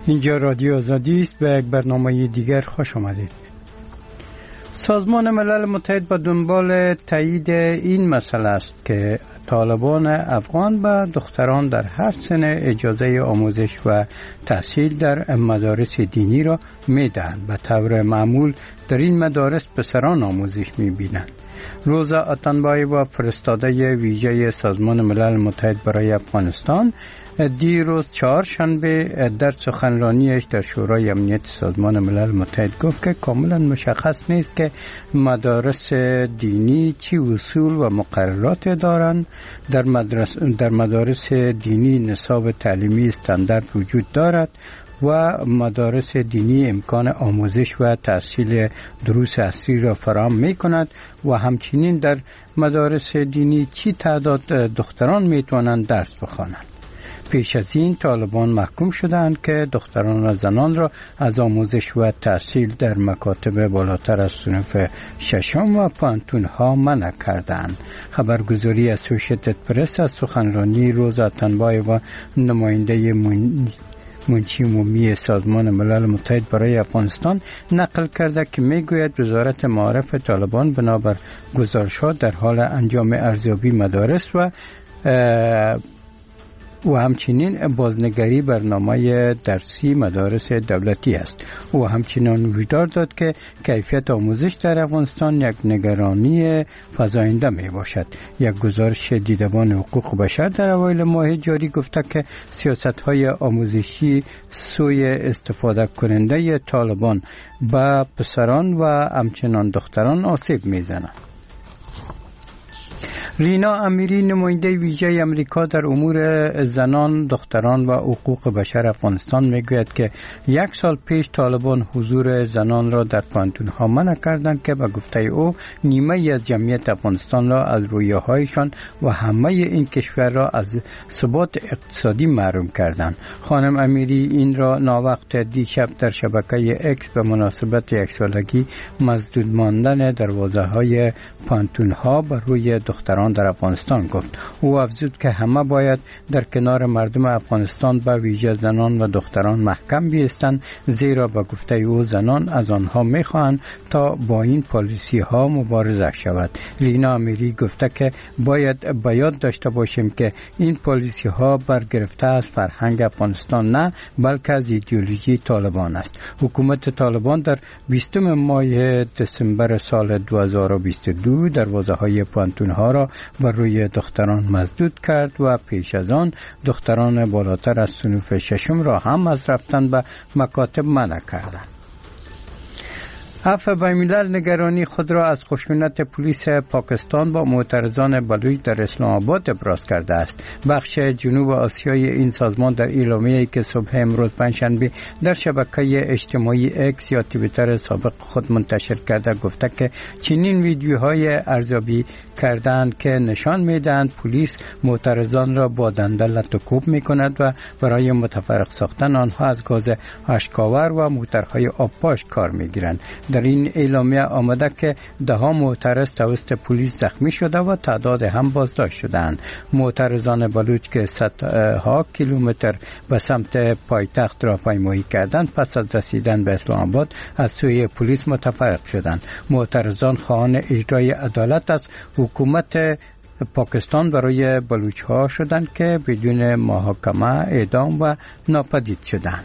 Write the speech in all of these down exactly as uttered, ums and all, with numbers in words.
اینجا رادیو آزادی است. به یک برنامه دیگر خوش آمدید. سازمان ملل متحد با دنبال تایید این مسئله است که طالبان افغان به دختران در هر سن اجازه آموزش و تحصیل در مدارس دینی را می‌دهند. به طور معمول در این مدارس پسران آموزش می‌بینند. روزا اتنبایوا فرستاده ویژه سازمان ملل متحد برای افغانستان دیروز چهارشنبه در سخنرانیش در شورای امنیت سازمان ملل متحد گفت که کاملا مشخص نیست که مدارس دینی چی اصول و مقررات دارند. در مدرس در مدارس دینی نصاب تعلیمی استاندارد وجود دارد و مدارس دینی امکان آموزش و تحصیل دروس اصلی را فراهم می کند و همچنین در مدارس دینی چی تعداد دختران می توانند درس بخوانند. پیش از این طالبان محکوم شدند که دختران و زنان را از آموزش و تحصیل در مکاتب بالاتر از صنف ششم و پانتون ها منع کردند. خبرگزاری اسوشیتد پرس از سخنرانی روزا اتنبای و نماینده من... منشی عمومی سازمان ملل متحد برای افغانستان نقل کرده که میگوید وزارت معارف طالبان بنابر گزارش‌ها در حال انجام ارزیابی مدارس و و همچنین بازنگری برنامه درسی مدارس دولتی است. او همچنین ویدار داد که کیفیت آموزش در افغانستان یک نگرانی فزاینده می باشد. یک گزارش دیدبان حقوق بشر در اوایل ماه جاری گفته که سیاست‌های آموزشی سوی استفاده کننده طالبان به پسران و همچنان دختران آسیب می‌زند. رینا امیری نماینده ویژه امریکا در امور زنان، دختران و حقوق بشر افغانستان میگوید که یک سال پیش طالبان حضور زنان را در پانتون‌ها منع کردند که به گفته او نیمه از جمعیت افغانستان را از رویاهایشان و همه این کشور را از ثبات اقتصادی محروم کردند. خانم امیری این را ناوقت دیشب در شبکه اکس به مناسبت یک سالگی مسدود ماندن دروازه‌های پانتون‌ها بر روی دختران در افغانستان گفت. او افزود که همه باید در کنار مردم افغانستان به ویژه زنان و دختران محکم بایستند، زیرا به گفته او زنان از آنها میخواهند تا با این پالیسی ها مبارزه شود. لینا امیری گفته که باید به یاد داشته باشیم که این پالیسی ها برگرفته از فرهنگ افغانستان نه، بلکه از ایدئولوژی طالبان است. حکومت طالبان در بیستم ماه دسامبر سال دو هزار و بیست و دو دروازه های پانتون ها را بر روی دختران مسدود کرد و پیش از آن دختران بالاتر از صنف ششم را هم از رفتن به مکاتب منع کردند. عفو بین‌الملل نگرانی خود را از خشونت پلیس پاکستان با معترضان بلوچ در اسلام آباد ابراز کرده است. بخش جنوب آسیای این سازمان در اعلامیه‌ای که صبح امروز پنجشنبه در شبکه اجتماعی اکس یا توییتر سابق خود منتشر کرده گفته که چنین ویدیوهای ارزیابی کردند که نشان می‌دهند پلیس معترضان را با دنده لط و کوب می‌کند و برای متفرق ساختن آنها از گاز اشک‌آور و موترهای آبپاش کار می‌گیرند. در این اعلامیه آمده که ده ها معترض توسط پلیس زخمی شده و تعداد هم بازداشت شدند. معترضان بلوچ که صدها کیلومتر به سمت پایتخت راهپیمایی کردند پس از رسیدن به اسلام آباد از سوی پلیس متفرق شدند. معترضان خواهان اجرای عدالت از حکومت پاکستان برای بلوچ ها شدند که بدون محاکمه اعدام و ناپدید شدند.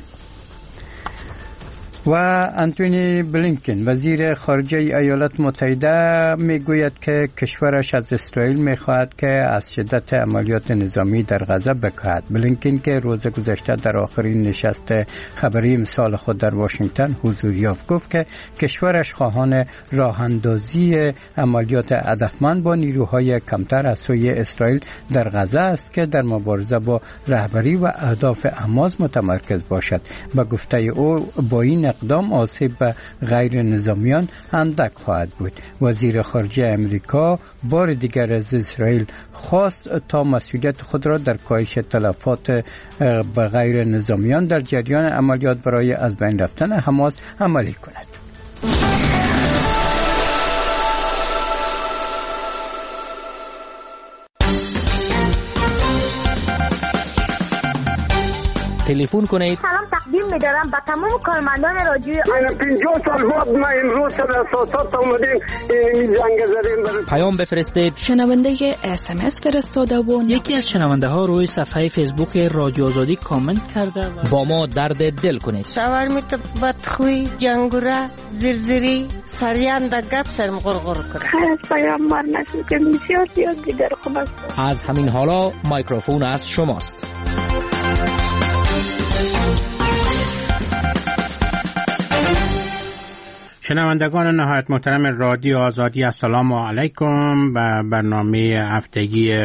و انتونی بلینکن وزیر خارجه ایالات متحده میگوید که کشورش از اسرائیل میخواهد که از شدت عملیات نظامی در غزه بکاهد. بلینکن که روز گذشته در آخرین نشست خبری امسال خود در واشنگتن حضور یافت گفت که کشورش خواهان راه اندازی عملیات هدفمند با نیروهای کمتر از سوی اسرائیل در غزه است که در مبارزه با رهبری و اهداف حماس متمرکز باشد. به گفته او با این اقدام آسیب به غیر نظامیان اندک خواهد بود. وزیر خارجه امریکا بار دیگر از اسرائیل خواست تا مسئولیت خود را در کاهش تلفات به غیر نظامیان در جریان عملیات برای از بین رفتن حماس عملی کند. تلفن کنید. سلام تقدیم می‌دارم به تمام کارمندان رادیو. پنجاه سال بعد ما امروز سر اساسات اومدیم این جنگ زدیم. پیام بفرستید. شنونده اس ام اس فرستاده و یکی از شنونده ها روی صفحه فیسبوک رادیو آزادی کامنت کرده و با ما درد دل کنید. شاورمیت بدخوی، جنگوره، زرزری، سریان دا گپ سرم غرغر کنه. خیلی پیام بار نشد که بسیار زیاد دیگر خوب است. از همین حالا میکروفون از شماست. شنوندگان نهایت محترم رادیو آزادی، السلام علیکم. به برنامه هفتگی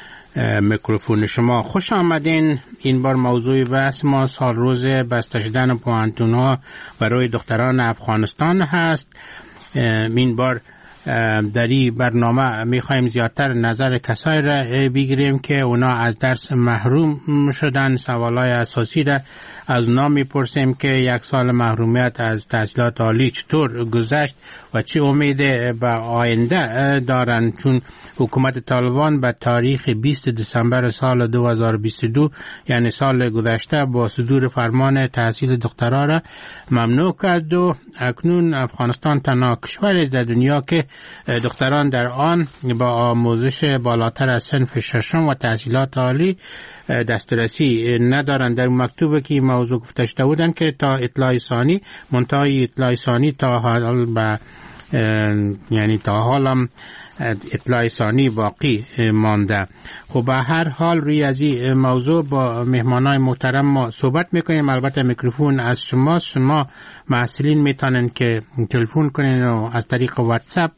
میکروفون شما خوش آمدین. این بار موضوع بحث ما سال روز بسته شدن پوهنتون‌ها برای دختران افغانستان هست. این بار در این برنامه میخوایم زیادتر نظر کسایی را بگیریم که اونا از درس محروم شدن. سوالای اساسی را از اونا میپرسیم که یک سال محرومیت از تحصیلات عالی چطور گذشت و چه امید به آینده دارن، چون حکومت طالبان به تاریخ بیست دسامبر سال دو هزار و بیست و دو یعنی سال گذشته با صدور فرمان تحصیل دخترها را ممنوع کرد و اکنون افغانستان تنها کشور در دنیا که دختران در آن با آموزش بالاتر از صنف ششم و تحصیلات عالی دسترسی ندارند. در مکتوبی که موضوع گفته شده بودند که تا اطلاع ثانی منتهای اطلاع ثانی تا حال به یعنی تا حالم اطلاع ثانی باقی مانده. خب به هر حال روی از این موضوع با مهمانای محترم ما صحبت میکنیم. البته میکروفون از شماست. شما محصلین میتونن که تلفن کنین و از طریق واتساپ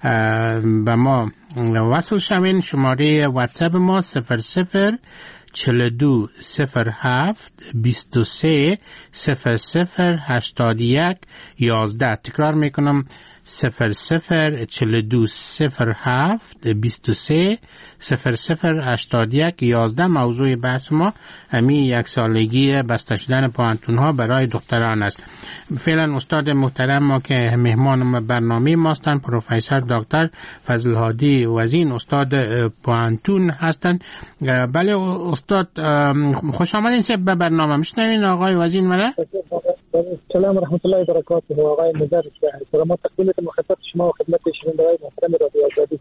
به ما وصل شوین. شماره واتساپ ما صفر صفر چهل و دو صفر هفت بیست و سه صفر صفر هشتاد و یک یازده. تکرار میکنم صفر صفر چهل و دو صفر هفت بیست و سه صفر صفر هشتاد و یک یازده. موضوع بحث ما همین یک سالگی بسته شدن پوهنتون‌ها برای دختران است. فعلا استاد محترم ما که مهمان برنامه ما هستند پروفسور دکتر فضل هادی وزین، استاد پوهنتون هستند. بله استاد خوش آمدین به برنامه. میشنوین آقای وزین مرا؟ سلام و رحمت الله و برکاته. آقای نظر سلامت تقدیم خدمت شما و خدمت شنوندگان محترم رادیو آزادی.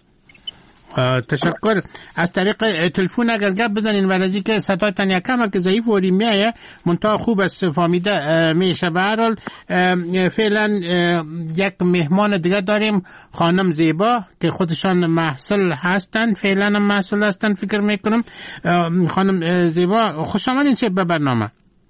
تشکر. از طریق تلفن اگر گپ بزنین ورزی که صداتون یکم که ضعیف و میایه منتها خوب است فهمیده میشه. به هر حال فعلا یک مهمان دیگه داریم، خانم زیبا که خودشان محصل هستن، فعلا هم محصل هستن فکر میکنم. خانم زیبا خوش آمدین به برنامه.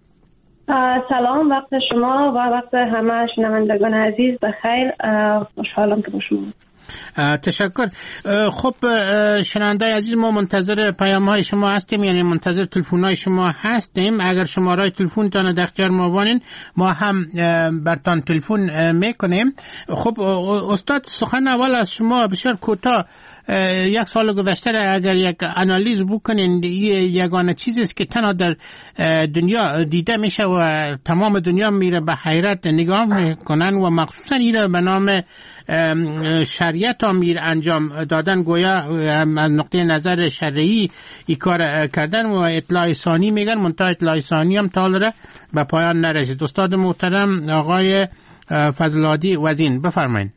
سلام، وقت شما و وقت همه شنوندگان عزیز بخیر. خوشحالم که با شما. تشکر. خب شنونده عزیز ما منتظر پیام های شما هستیم، یعنی منتظر تلفن های شما هستیم. اگر شماره تلفن تان در اختیار ما بانین ما هم برتان تلفن میکنیم. خب استاد سخن اول از شما بسیار کوتاه. یک سال گذشته را اگر یک انالیز بکنین، یگانه چیزی است که تنها در دنیا دیده میشه و تمام دنیا میره به حیرت نگاه میکنن و مخصوصا این به نام شریعت امیر انجام دادن، گویا از نقطه نظر شرعی این کار کردن و اطلاع ثانی میگن، منتها اطلاع ثانی هم تا حالا به پایان نرسید. استاد محترم آقای فضل‌هادی وزین بفرمایید.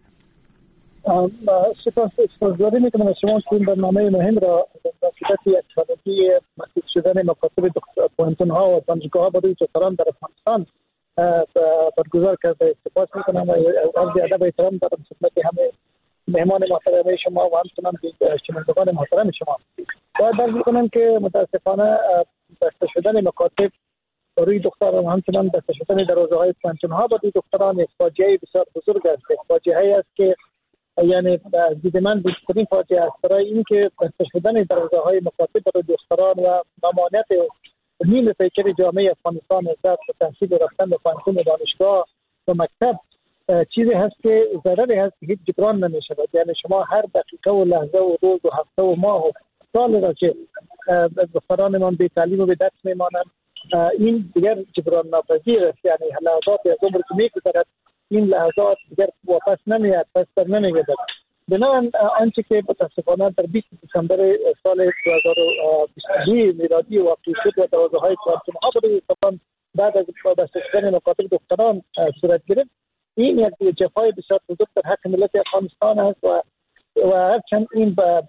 سپاس سپاسگزاری میکنم از شما که این برنامه مهم را در صورت یک سالگی مسئول شدن مکاتب پوهنتون‌ها و دانشگاه‌ها برای دختران در افغانستان برگزار کرده. سپاس میکنم و عرض ادب و احترام دارم خدمت همه مهمان محترم شما و همچنان شنوندگان محترم شما. باید عرض کنم که متاسفانه بسته شدن مکاتب برای دختران و همچنان بسته شدن دروازه‌های پوهنتون‌ها برای دختران یک فاجعه بسیار بزرگ است. فاجعه‌ای است که یعنی از دید من بزرگترین فاجعه است، برای اینکه بسته شدن دروازه‌های مکاتب برای دختران و ممانعت نیم پیکر جامعه افغانستان از تحصیل رفتن به پوهنتون و دانشگاه و مکتب چیزی هست که ضرری هست که هیچ جبران نمی‌شود. یعنی شما هر دقیقه و لحظه و روز و هفته و ماه و سال را که دخترانمان بی تعلیم و بی درس میمانند، این دیگر جبران ناپذیر است. یعنی لحظات از عمر که می‌گذرد این لحظات دیگر واپس نمیاد، پس در نمیگذرد. بنابراین آنچه که متاسفانه در بیست دسامبر سال دو هزار و بیست و دو میلادی واقع شد و دروازه‌های پوهنتون‌ها برای دختران بعد از بسته شدن مقاتل دختران صورت گرفت. این یک جفای بسیار بزرگ در حق ملت افغانستان است و و هرچند این در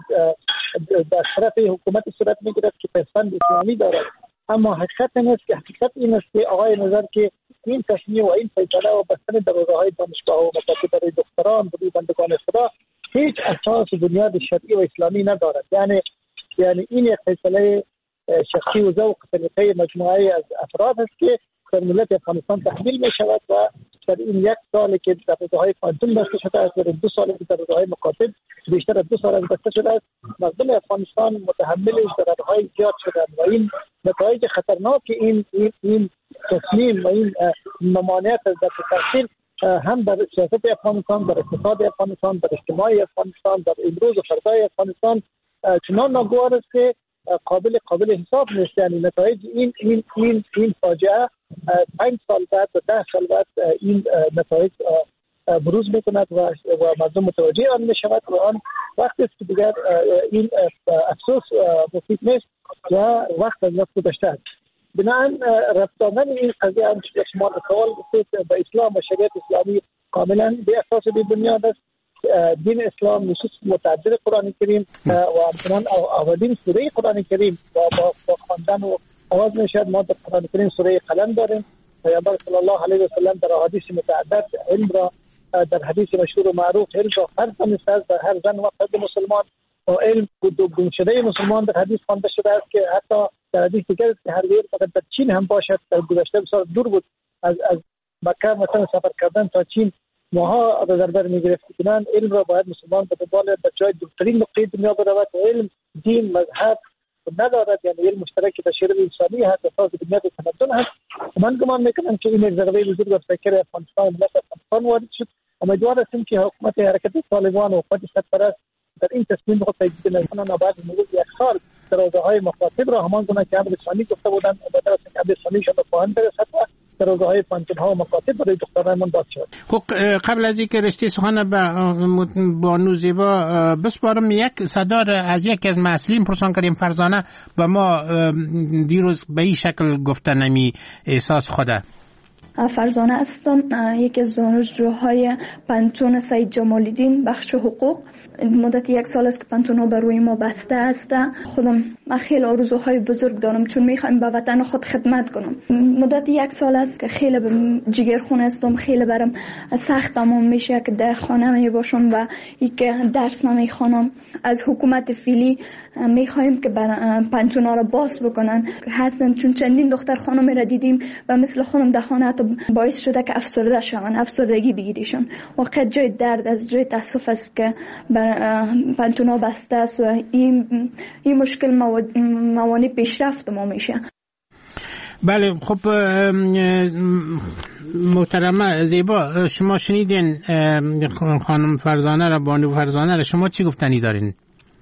طرف حکومت صورت میگرفت که پسند اسلامی دارد، اما حقیقت این است که حقیقت این است که آقای نظر که این تصمیم و این فیصله و بستن دروازه‌های دانشگاه و مکاتب برای دختران برای بندگان خدا هیچ اساس و بنیاد شرعی و اسلامی ندارد. یعنی یعنی این یک فیصله شخصی و ذوق طریقه مجموعه از افراد است که در ملت افغانستان تحمیل می شود و در این یک سالی که دروازه‌های پانتون بسته شده است، در دو سالی که دروازه‌های مکاتب بیشتر از دو سال از بسته شده است، مردم افغانستان متحمل ضررهای زیاد شدند و این نتایج خطرناک این این این تصمیم و این ممانعت از دست تاثیر هم در سیاست افغانستان، در اقتصاد افغانستان، در اجتماع افغانستان، در امروز و فردای افغانستان چنان ناگوار است که قابل قابل حساب نیست. یعنی نتایج این این این این فاجعه پنج سال بعد و ده سال بعد این نتایج بروز میکند و و مردم متوجه آن می شود و آن وقتی است که دیگر این افسوس مفید نیست و وقت از وقت گذشته است. بنابراین رفتن این قضیه هم که شما سوال بسید به اسلام و شریعت اسلامی کاملا به اساس بی بنیاد است. دین اسلام نصوص متعدد قرآن کریم و همچنان اولین سوره قرآن کریم و با خواندن و آواز میشد. ما در قرآن کریم سوره قلم داریم. پیامبر صلی الله علیه و سلم در احادیث متعدد علم را در حدیث مشهور و معروف علم را فرض دانسته است در هر زن و فرد مسلمان و علم گم شده مسلمان در حدیث خوانده شده است که حتی در حدیث دیگر است که هر ویر فقط در چین هم باشد. در گذشته بسیار دور بود از از مکه مثلا سفر کردن تا چین ماها در بر میگرفت. کنان علم را باید مسلمان به دنبال در جای دورترین نقطه دنیا برود و علم دین مذهب ندارد، یعنی علم مشترک تشریع انسانی هست، اساس بنیاد تمدن هست. من گمان میکنم که این ضربه بزرگ بر فکر افغانستان ملت افغانستان وارد شد. امیدوار هستیم که حکومت حرکت طالبان و حکومت سرپرست در این تصمیم خود تجدید نکنند و بعد مرور یک سال دروازه‌های مخاطب را همان گونه که امر ثانی گفته بودند و در اصل امر ثانیشان به پایان برسد و دروازه‌های پانتون‌ها و مکاتب برای دخترانمان باز شد. خب قبل از اینکه رشته سخن به بانو زیبا بسپارم، یک صدا از یک از مسئولین پرسان کردیم فرزانه و ما دیروز به این شکل گفته نمی احساس خوده. فرزانه هستم، یکی از دانشجوهای پانتون سید جمال الدین بخش حقوق. مدت یک سال است که پانتون ها بر روی ما بسته است. خودم من خیلی آرزوهای بزرگ دارم چون میخوایم به وطن خود خدمت کنم. مدت یک سال است که خیلی جگرخون هستم، خیلی برام سخت تمام میشه که در خانه می باشم و یک درس نمیخوانم. از حکومت فعلی میخوایم که پانتون ها را باز بکنن هستن، چون چندین دختر خانم را دیدیم و مثل خانم در خانه باعث شده که افسرده شوند، افسردگی بگیریشون. واقعا جای درد از جای تاسف است که پانتون ها بسته است و این این مشکل موانع پیشرفت ما میشه. بله خب محترمه زیبا، شما شنیدین خانم فرزانه را، بانو فرزانه را، شما چی گفتنی دارین؟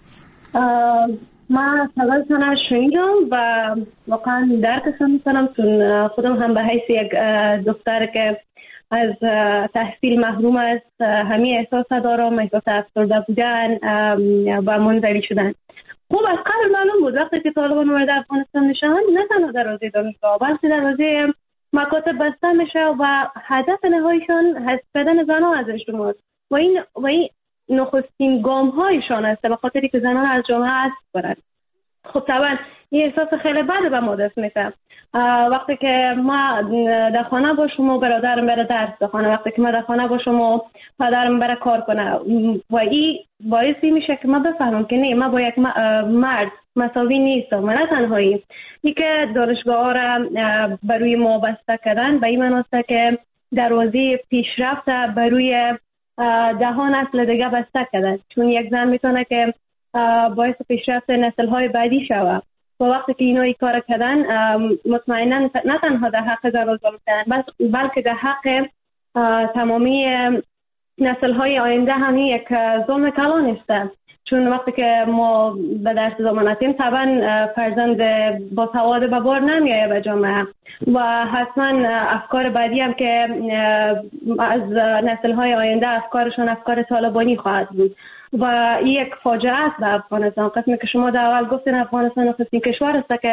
من صدایتان را شنیدم و واقعا درکشان میکنم چون خودم هم به حیث یک دختر که از تحصیل محروم است همین احساس دارم، احساس افسرده بودن و منزوی شدن. خب از قبل معلوم بود وقتی که طالبان وارد افغانستان میشن نه تنها دروازه دانشگاه بلکه دروازه مکاتب بسته میشه و هدف نهاییشان حذف کردن زنان از اجتماع و این و این نخستین گام هایشان است به خاطری که زنان از جامعه حذف کنند. خب طبعا این احساس خیلی بده به ما دست میشه. وقتی که ما در خانه باشم و برادرم بره درس بخونه، وقتی که ما در خانه باشم و پدرم بره کار کنه و این باعثی میشه که ما بفهمم که نه، ما با یک مرد مساوی نیستم. من نه تنهایی این که دانشگاه ها را بروی ما بسته کردن به این مناسبه که دروازه پیشرفت بروی ده نسل دیگه بسته کردن، چون یک زن میتونه که باعث پیشرفت نسل های بعدی شود و وقتی که اینا ای کار کردن مطمئنا نه تنها در حق زن و ظلم بلکه در حق تمامی نسل های آینده هم یک ظلم کلان است. چون وقتی که ما به درس زمانتیم طبعا فرزند با سواد به بار نمیایه به جامعه و حتما افکار بعدی هم که از نسل های آینده افکارشون افکار طالبانی خواهد بود و این یک فاجعه است به افغانستان. قسمی که شما در اول گفتین افغانستان نخستین کشور است که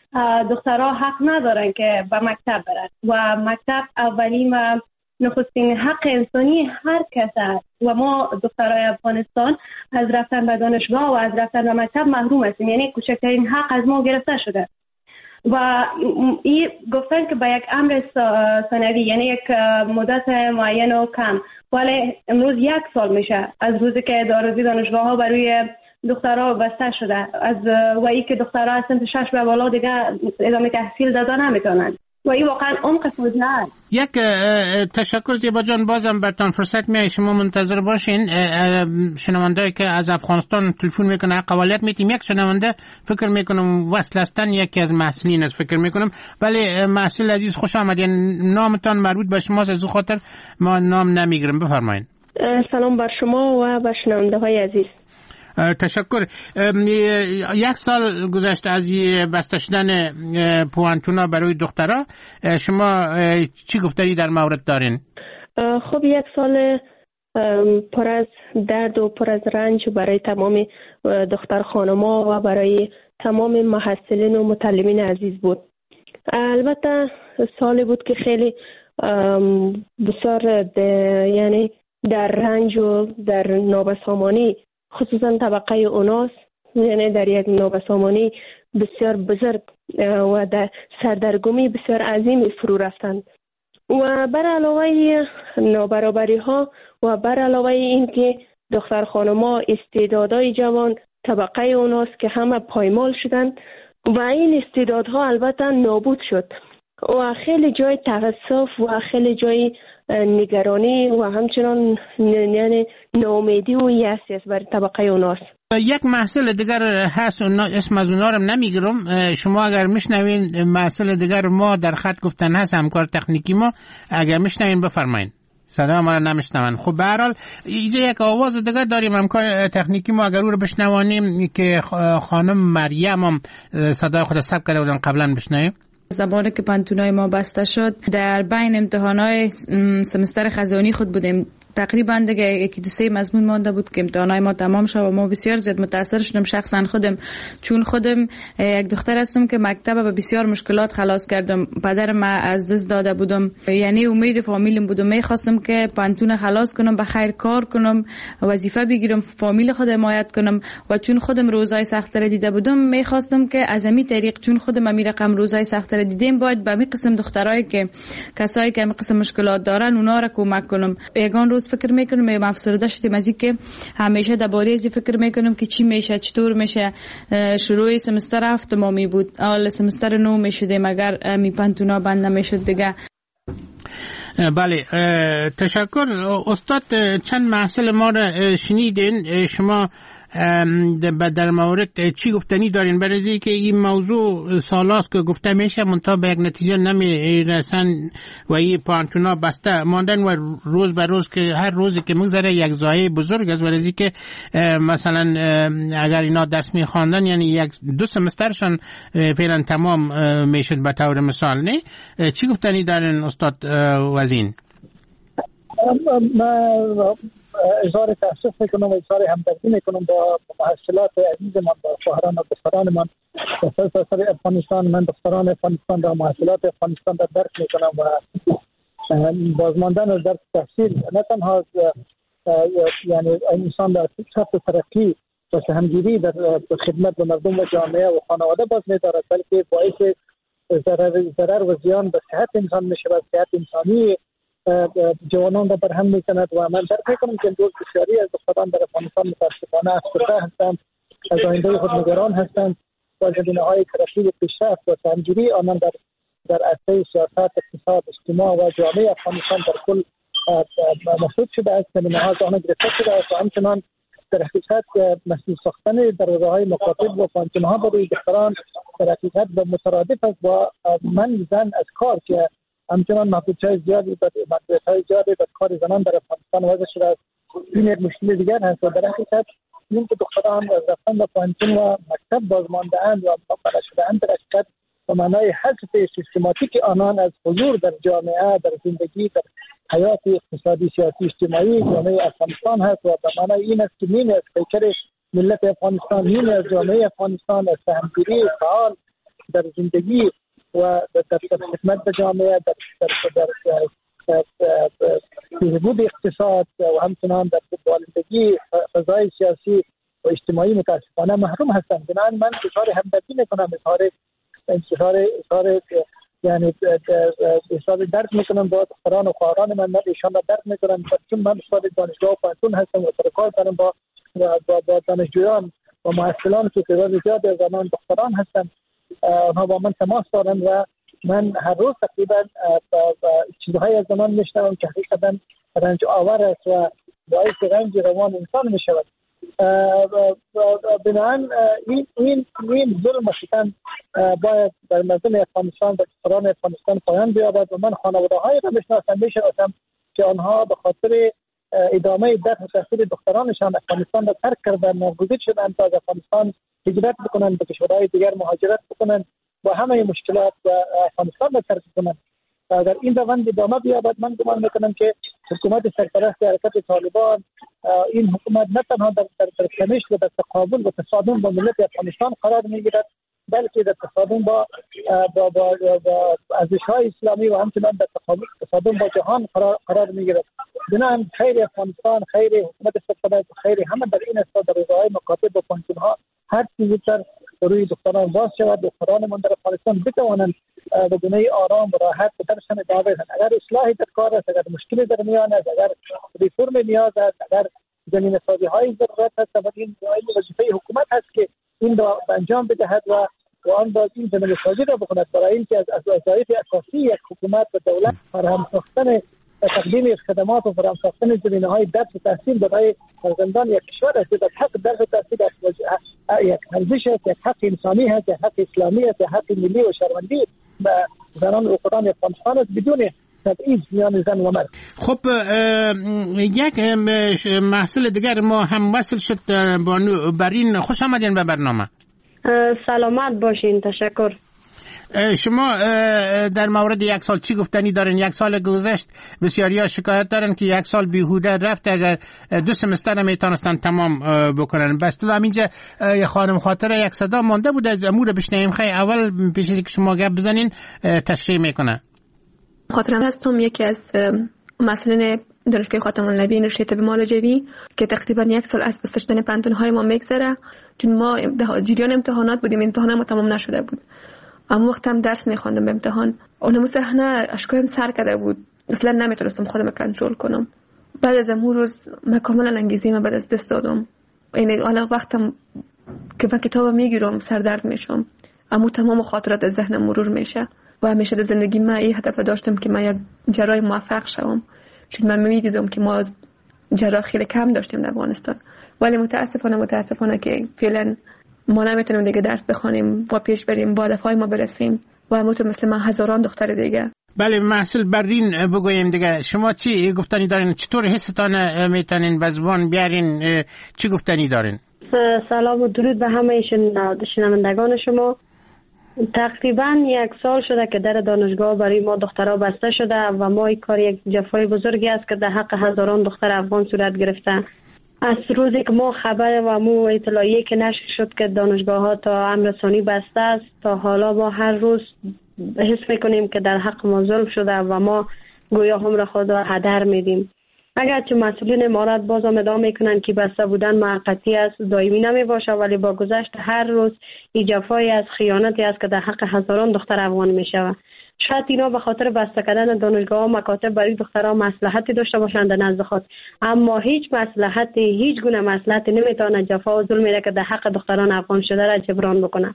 دخترها حق ندارن که به مکتب برن و مکتب اولین و نخستین حق انسانی هر کس است و ما دخترای افغانستان از رفتن به دانشگاه و از رفتن به مکتب محروم هستیم. یعنی کوچکترین حق از ما گرفته شده و این گفتن که به یک امر ثانوی، یعنی یک مدت معین و کم، ولی امروز یک سال میشه از روزی که دارازی دانشگاه ها برای دخترها بسته شده از و ای که دخترها از سنت شش به بالا دیگه ادامه تحصیل دادن نمیتونن و این واقعا عمق فوزنه است. یک تشکر زیبا جان، بازم برتان فرصت میای، شما منتظر باشین. شنونده که از افغانستان تلفن میکنه قوالیت میتیم. یک شنونده فکر میکنم وصل هستن، یکی از محصلین است فکر میکنم. بله محصل عزیز خوش آمدین، نامتان مربوط به شماست، از او خاطر ما نام نمیگیرم، بفرمایید. سلام بر شما و به شنونده های عزیز. تشکر. یک سال گذشته از بسته شدن پوانتونا برای دخترها، شما چی گفتاری در مورد دارین؟ خب یک سال پر از درد و پر از رنج برای تمام دختر خانما و برای تمام محصلین و متعلمین عزیز بود. البته سالی بود که خیلی بسیار یعنی در رنج و در نابسامانی، خصوصا طبقه اوناس، یعنی در یک نابسامانی بسیار بزرگ و در سردرگمی بسیار عظیمی فرو رفتند و بر علاوه نابرابری ها و بر علاوه این که دختر خانما استعدادهای جوان طبقه اوناس که همه پایمال شدند و این استعدادها البته نابود شد و خیلی جای تأسف و خیلی جای نگرانی و همچنان یعنی ناامیدی و یأسی است برای طبقه اوناس. یک محصل دیگر هست، اسم از اونا رو نمیگیرم، شما اگر میشنوین محصل دیگر ما در خط گفتن هست، همکار تکنیکی ما، اگر میشنوین بفرمایید. صدا ما رو نمیشنون. خب به هر حال اینجا یک آواز دیگر داریم، همکار تکنیکی ما اگر او رو بشنوانیم که خانم مریم هم صدای خود ثبت کرده بودن قبلا، بشنویم. زمانی که پانتونای ما بسته شد در بین امتحانات سمستر خزانی خود بودیم، تقریبا دیگه یکی دو سه مضمون مانده بود که امتحانات ما تمام شد و ما بسیار زیاد متاثر شدم شخصا خودم، چون خودم یک دختر هستم که مکتب به بسیار مشکلات خلاص کردم. پدر ما از دست داده بودم، یعنی امید فامیلم بودم، میخواستم که پانتون خلاص کنم، به خیر کار کنم، وظیفه بگیرم، فامیل خود حمایت کنم و چون خودم روزای سخت را دیده بودم میخواستم که از همین طریق، چون خودم همین رقم روزای سخت را دیدم، باید به همین قسم دخترایی که کسایی که همین قسم مشکلات دارن اونا را کمک کنم. یگان روز فکر میکنم من افسرده شدم از اینکه همیشه درباره ازی فکر میکنم که چی میشه، چطور میشه. شروع سمستر هفتمی بود، اول سمستر نو میشد مگر می پانتونا بند نمیشد دیگه. بله تشکر استاد. چند محصل ما را شنیدین، شما در مورد چی گفتنی دارین؟ برای که این موضوع سالاست که گفته میشه منتها به یک نتیجه نمیرسن و این پانتونا بسته ماندن و روز به روز که هر روزی که میگذره یک ضایعه بزرگ است. برای که مثلا اگر اینا درس میخواندن یعنی یک دو سمسترشان فعلا تمام میشد به طور مثال. نه چی گفتنی دارین استاد وزین؟ من اظهار تأسف میکنم و اظهار همدردی میکنم با محصلات عزیزمان، با خواهران و دخترانمان در سراسر افغانستان. من دختران افغانستان و محصلات افغانستان در درس میکنم و بازماندن از درس تحصیل نه تنها یعنی انسان در سطح ترقی و سهمگیری در خدمت به مردم و جامعه و خانواده باز میدارد، بلکه باعث ضرر ضرر و زیان به صحت انسان میشه و صحت انسانی جوانان را برهم می‌کند و من درک می‌کنم که امروز بسیاری از دختران در افغانستان متاسفانه افسرده هستند، از آینده خود نگران هستند و زمینه‌های ترقی پیشرفت و سهمگیری آنان در در عرصه سیاست، اقتصاد، اجتماع و جامعه افغانستان در کل مسدود شده است. زمینه‌ها از آنها گرفته شده است و همچنان در حقیقت مسئول ساختن دروازه‌های مکاتب و پانتون‌ها برای دختران در حقیقت به مترادف است با من زن از کار که همچنان محدودیت‌های زیادی و محدودیت‌های زیادی در کار زنان در افغانستان وضع شده است. این یک مشکل دیگر هست و در حقیقت این که دختران از رفتن به پانتون و مکتب بازمانده‌اند و منع شده‌اند در حقیقت به معنای حذف سیستماتیک آنان از حضور در جامعه، در زندگی، در حیات اقتصادی، سیاسی، اجتماعی جامعه افغانستان هست و به معنای این است که نیمی از پیکر ملت افغانستان، نیمی از جامعه افغانستان از سهمگیری فعال در زندگی و در خدمت به جامعه، در در در بهبود اقتصاد و همچنان در بالندگی فضای سیاسی و اجتماعی متاسفانه محروم هستند. بنابراین من اظهار همدردی میکنم، اظهار اظهار اظهار یعنی اظهار درد میکنم با دختران و خواهران من. من ایشان را درد میکنم چون من استاد دانشگاه و پانتون هستم و سر کار دارم با با, با دانشجویان و محصلان که تعداد زیادی از آنان دختران هستند. آنها با من تماس دارند و من هر روز تقریبا چیزهایی از آنان میشنوم که حقیقتا رنج آور است و باعث رنج روان انسان میشود. بنابراین این این این ظلم و ستم باید در مردم افغانستان و دختران افغانستان پایان بیابد و من خانواده‌هایی را میشناسم میشناسم که آنها به خاطر ادامه درس و تحصیل دخترانشان افغانستان را ترک کردند، ناگزیر شدند تا از افغانستان هجرت بکنند، به کشورهای دیگر مهاجرت بکنند و همه مشکلات و افغانستان را ترک کنند. اگر این روند ادامه بیابد من گمان میکنم که حکومت سرپرست حرکت طالبان این حکومت نه تنها در در کنش و در تقابل و تصادم با ملت افغانستان قرار میگیرد، بلکه در تصادم با با با, با ارزش‌های اسلامی و همچنان در تقابل تصادم با جهان قرار قرار میگیرد. بنابراین خیر افغانستان، خیر حکومت سرپرست، خیر همه در این است در رضای مکاتب و پانتون‌ها هر چیزی تر روی دختران باز شود، دخترانمان در افغانستان بتوانند به گونه آرام و راحت به درسشان ادامه بدهند. اگر اصلاحی در کار است، اگر مشکلی در میان است، اگر ریفرم نیاز است، اگر زمینه‌سازی های ضرورت است، و این وظیفه حکومت هست که این را انجام بدهد و و آن باز این زمینه‌سازی را بکند برای اینکه از وظایف اساسی یک حکومت و دولت فراهم ساختن تقدیم خدمات و فراهم ساختن زمینه‌های درس و تحصیل برای فرزندان یک کشور است. در حق درس و تحصیل یک ارزش است، یک حق انسانی است، یک حق اسلامی است، یک حق ملی و شهروندی و زنان و دختران افغانستان است بدون تبعیض میان زن و مرد. خب یک محصول دیگر ما هم وصل شد. بانو برین، خوش آمدین به برنامه. سلامت باشین. تشکر. شما در مورد یک سال چی گفتنی دارین؟ یک سال گذشت بسیاری ها شکایت دارن که یک سال بیهوده رفت، اگر دو سمستر نمیتونستن تمام بکنن. بس تو همینجا خانم خاطره یک صدا مانده بود از امور بشنیم. خیلی اول پیش از که شما گپ بزنین تشریح میکنه. خاطرم هستم یکی از مسئولین دانشگاه خاتم النبیین رشته مالجوی که تقریبا یک سال از بسته شدن پانتون‌های ما میگذره، چون ما جریان امتحانات بودیم، امتحانات ما تمام نشده بود. اما وقت هم درس میخواندم به امتحان، اونم صحنه اشکایم سر کرده بود، اصلا نمیتونستم خودم کنترل کنم. بعد از امون روز من کاملا انگیزه من بعد از دست دادم. یعنی حالا وقتم که من کتاب میگیرم سر درد میشم، اما تمام خاطرات از ذهنم مرور میشه و همیشه در زندگی من این هدف داشتم که من یک جراح موفق شوم، چون من میدیدم که ما جراح خیلی کم داشتیم در افغانستان. ولی متاسفانه متاسفانه که فعلا ما نمیتونیم دیگه درس بخونیم و پیش بریم با هدفهای ما برسیم و همونطور مثل من هزاران دختر دیگه. بله محصول برین بگویم دیگه، شما چی گفتنی دارین؟ چطور حستان میتونین به زبان بیارین؟ چی گفتنی دارین؟ سلام و درود به همه شنوندگان شما. تقریبا یک سال شده که در دانشگاه برای ما دخترها بسته شده و ما این کار یک جفای بزرگی است که در حق هزاران دختر افغان صورت گرفته. از روزی که ما خبر و مو اطلاعیه که نشر شد که دانشگاه ها تا امر رسانی بسته است، تا حالا ما هر روز حس میکنیم که در حق ما ظلم شده و ما گویا هم را خود را هدر میدیم. اگرچه مسئولین امارات باز هم ادعا میکنن که بسته بودن موقتی است، دائمی نمی باشه، ولی با گذشت هر روز این جفایی از خیانتی است که در حق هزاران دختر افغان میشود. شاید اینا به خاطر بسته کردن دانشگاه ها مکاتب برای دخترها مصلحتی داشته باشند نزد خود، اما هیچ مصلحتی، هیچ گونه مصلحتی نمیتونه جفا و ظلمی را که در حق دختران افغان شده را جبران بکنه.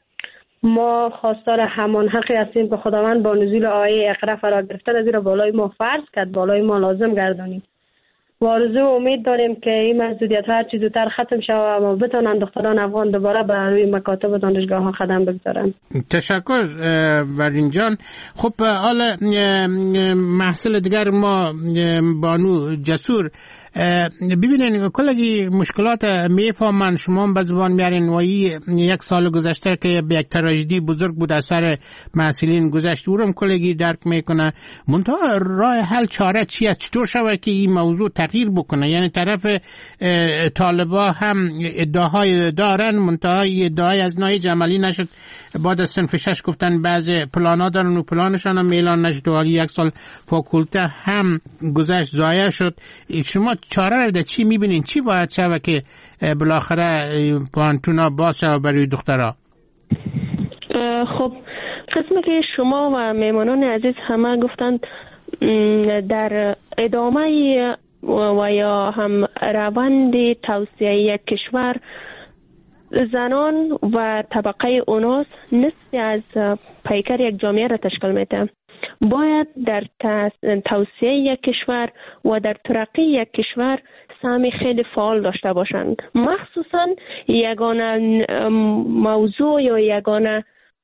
ما خواستار همان حقی هستیم که خداوند با نزول آیه اقرا فرا گرفته از زیر بالای ما فرض کرد، بالای ما لازم گردانید. و آرزو و امید داریم که این محدودیت هر چیز زودتر ختم شود و بتونن دختران افغان دوباره به روی مکاتب و دانشگاه ها قدم بگذارن. تشکر برین جان. خب حالا محصول دیگر ما بانو جسور، ببینین کلی مشکلات میفهمن شما به زبان میارین و یک سال گذشته که یک تراژدی بزرگ بود از سر مسئولین گذشت اورم کلگی درک میکنه. منتها راه حل چاره چی است؟ چطور شود که این موضوع تغییر بکنه؟ یعنی طرف طالبا هم ادعاهای دارن منتها ادعای از نایج عملی نشد. بعد از صنف شش گفتن بعضی پلانا دارن و پلانشان هم اعلان نشد و یک سال فاکولته هم گذشت ضایع شد. شما چاره در چی میبینین؟ چی باید شود که بالاخره پانتونا باز شود برای دخترها؟ خب قسمی که شما و میمانان عزیز همه گفتند در ادامه و یا هم روند توسعه یک کشور زنان و طبقه اوناس نصف از پیکر یک جامعه را تشکیل میده. باید در توسعه یک کشور و در ترقی یک کشور سهمی خیلی فعال داشته باشند. مخصوصا یگانه موضوع یا یگانه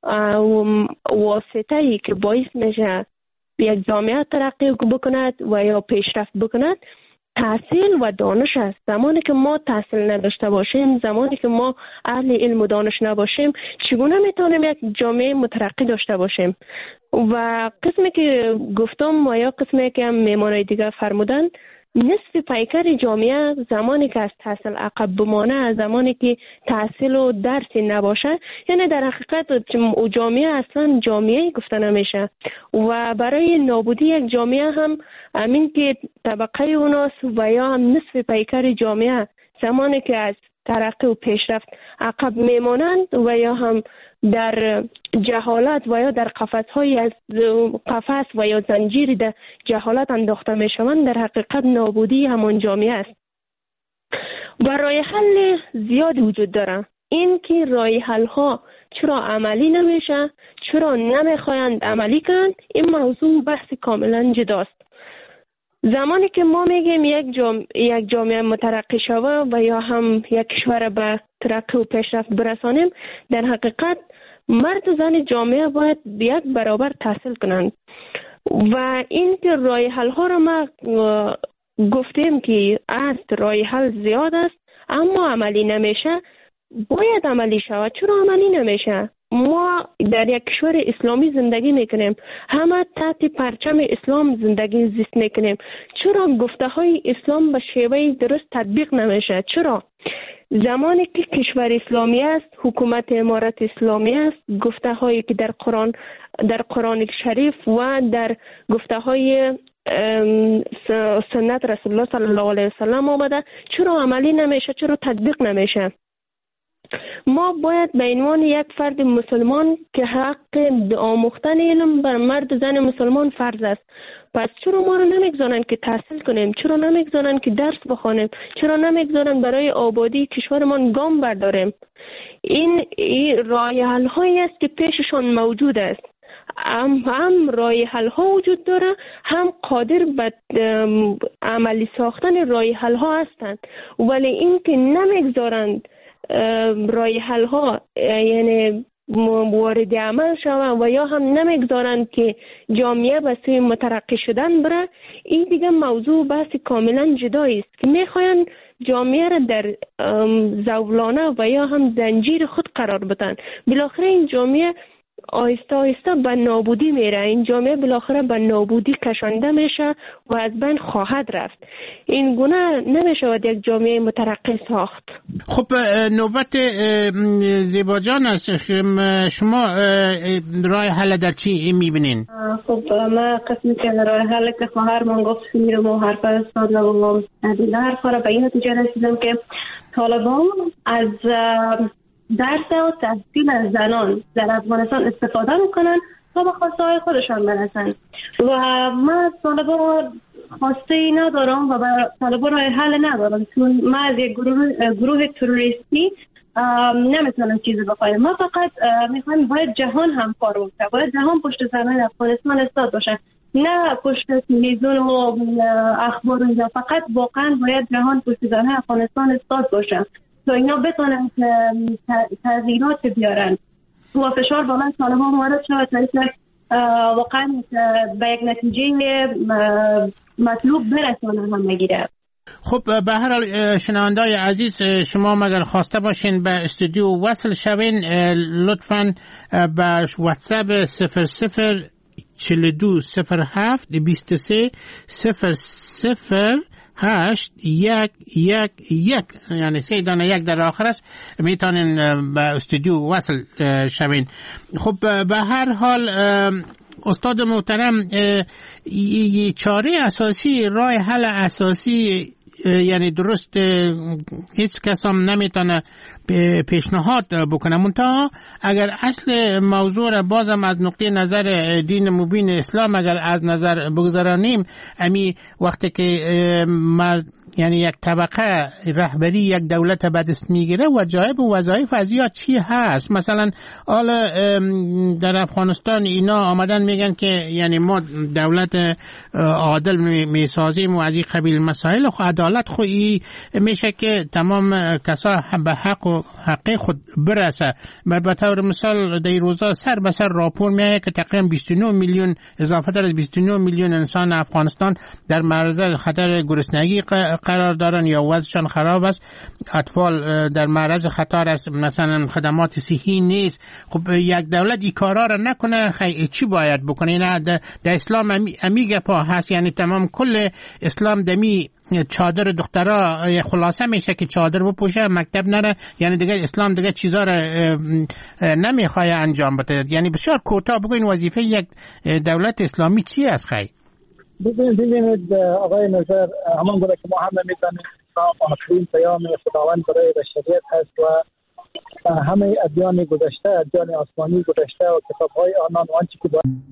واسطه ای که باعث میشه یک جامعه ترقی بکند و یا پیشرفت بکند تحصیل و دانش است. زمانی که ما تحصیل نداشته باشیم، زمانی که ما اهل علم و دانش نباشیم، چگونه میتونیم یک جامعه مترقی داشته باشیم؟ و قسمی که گفتم و یا قسمی که هم میمانای دیگه فرمودن، نصف پیکر جامعه زمانی که از تحصیل عقب بمانه، زمانی که تحصیل و درسی نباشه، یعنی در حقیقت جامعه اصلا جامعه گفته نمیشه. و برای نابودی یک جامعه هم همین که طبقه اوناس و یا هم نصف پیکر جامعه زمانی که از ترقی و پیشرفت عقب میمانند و یا هم در جهالت و یا در قفس‌های از قفس و یا زنجیر در جهالت انداخته میشوند، در حقیقت نابودی همان جامعه است. و راه حل زیادی وجود داره. این که راه حل ها چرا عملی نمیشه، چرا نمیخواهند عملی کنند، این موضوع بحث کاملا جداست. زمانی که ما میگیم یک جامعه, یک جامعه مترقی شوه و یا هم یک کشور به ترقی و پیشرفت برسانیم، در حقیقت مرد و زن جامعه باید یک برابر تحصیل کنند. و این که راه حل ها را ما گفتیم که است راه حل زیاد است اما عملی نمیشه، باید عملی شود. چرا عملی نمیشه؟ ما در یک کشور اسلامی زندگی میکنیم، همه تحت پرچم اسلام زندگی زیست میکنیم. چرا گفته های اسلام به شیوه درست تطبیق نمیشه؟ چرا؟ زمانی که کشور اسلامی است، حکومت امارت اسلامی است، گفته هایی که در قرآن در قرآن شریف و در گفته های سنت رسول الله صلی الله علیه وسلم آمده، چرا عملی نمیشه؟ چرا تطبیق نمیشه؟ ما باید به عنوان یک فرد مسلمان که حق آموختن علم بر مرد و زن مسلمان فرض است، پس چرا ما رو نمیگذارن که تحصیل کنیم؟ چرا نمیگذارن که درس بخوانیم؟ چرا نمیگذارن برای آبادی کشورمان گام برداریم؟ این, این راه حل هایی است که پیششان موجود است. هم, هم راه حل ها وجود داره، هم قادر به عملی ساختن راه حل ها هستند، ولی این که نمیگذارند راه حل ها یعنی وارد عمل شوند و یا هم نمیگذارند که جامعه به سوی مترقی شدن بره، این دیگه موضوع بحث کاملا جدایی است که میخواین جامعه را در زولانه و یا هم زنجیر خود قرار بدن. بالاخره این جامعه آهسته آهسته به نابودی میره. این جامعه بالاخره به نابودی کشانده میشه و از بین خواهد رفت. این گونه نمیشود یک جامعه مترقی ساخت. خب نوبت زیبا جان است. شما راه حل در چی میبینین؟ خب ما قسمی که راه حل که خواهر من گفت میرم و حرف استاد و عدیده حرف را به این نتیجه رسیدم که طالبان از درس و تحصیل از زنان در افغانستان استفاده میکنن تا به خواسته های خودشان برسن و ما طالبان خواسته ای ندارم و برای طالبان راه حل ندارم، چون ما از یک گروه, گروه تروریستی نمیتونم چیزی بخوایم. ما فقط میخوایم باید جهان همکار باشه، باید جهان پشت زنان افغانستان استاد باشه، نه پشت تلویزیون و اخبار اینجا. فقط واقعا باید جهان پشت زنان افغانستان استاد باشه تا اینا بتونن تغییرات بیارن و فشار با من طالبان وارد شود تا واقعا به یک نتیجه مطلوب برسانه هم نگیره. خب به هر حال شنوندای عزیز، شما مگر خواسته باشین به استودیو وصل شوین، لطفاً به واتساپ صفر صفر چهل و دو صفر هفت بیست و سه صفر صفر هشت یک یک یک، یعنی سه دانه یک در آخر است، میتونین به استودیو وصل شوین. خب به هر حال استاد محترم، چاره اساسی، راه حل اساسی، یعنی درست هیچ کس هم نمیتونه پیشنهاد بکنه، منتها اگر اصل موضوع را بازم از نقطه نظر دین مبین اسلام اگر از نظر بگذارانیم، امی وقتی که مرد یعنی یک طبقه رهبری یک دولت به دست میگیره، وظایف و وظایف از یا چی هست؟ مثلا حالا در افغانستان اینا آمدن میگن که یعنی ما دولت عادل میسازیم و از این قبیل مسائل، خو عدالت خو ای میشه که تمام کسا به حق و حق خود برسه. به طور مثال در روزا سر به سر راپور میایه که تقریبا بیست و نه میلیون، اضافه تر از بیست و نه میلیون انسان افغانستان در معرض خطر گرسنگی قرار دارن یا وضعشان خراب است، اطفال در معرض خطر است، مثلا خدمات صحی نیست. خب یک دولت این کارا را نکنه، خیلی چی باید بکنه؟ نه در اسلام امی, امی گپا هست، یعنی تمام کل اسلام دمی چادر دخترها خلاصه میشه که چادر بپوشه، مکتب نره، یعنی دیگه اسلام دیگه چیزا را نمیخواد انجام بده. یعنی بسیار کوتاه بگوین وظیفه یک دولت اسلامی چی است؟ خیلی ببینید ببینید آقای نظر، همان گونه که ما هم نمی‌دانیم اسلام آخرین پیام خداوند برای بشریت هست و همه ادیان گذشته، ادیان آسمانی گذشته و کتاب‌های آنان و آنچه که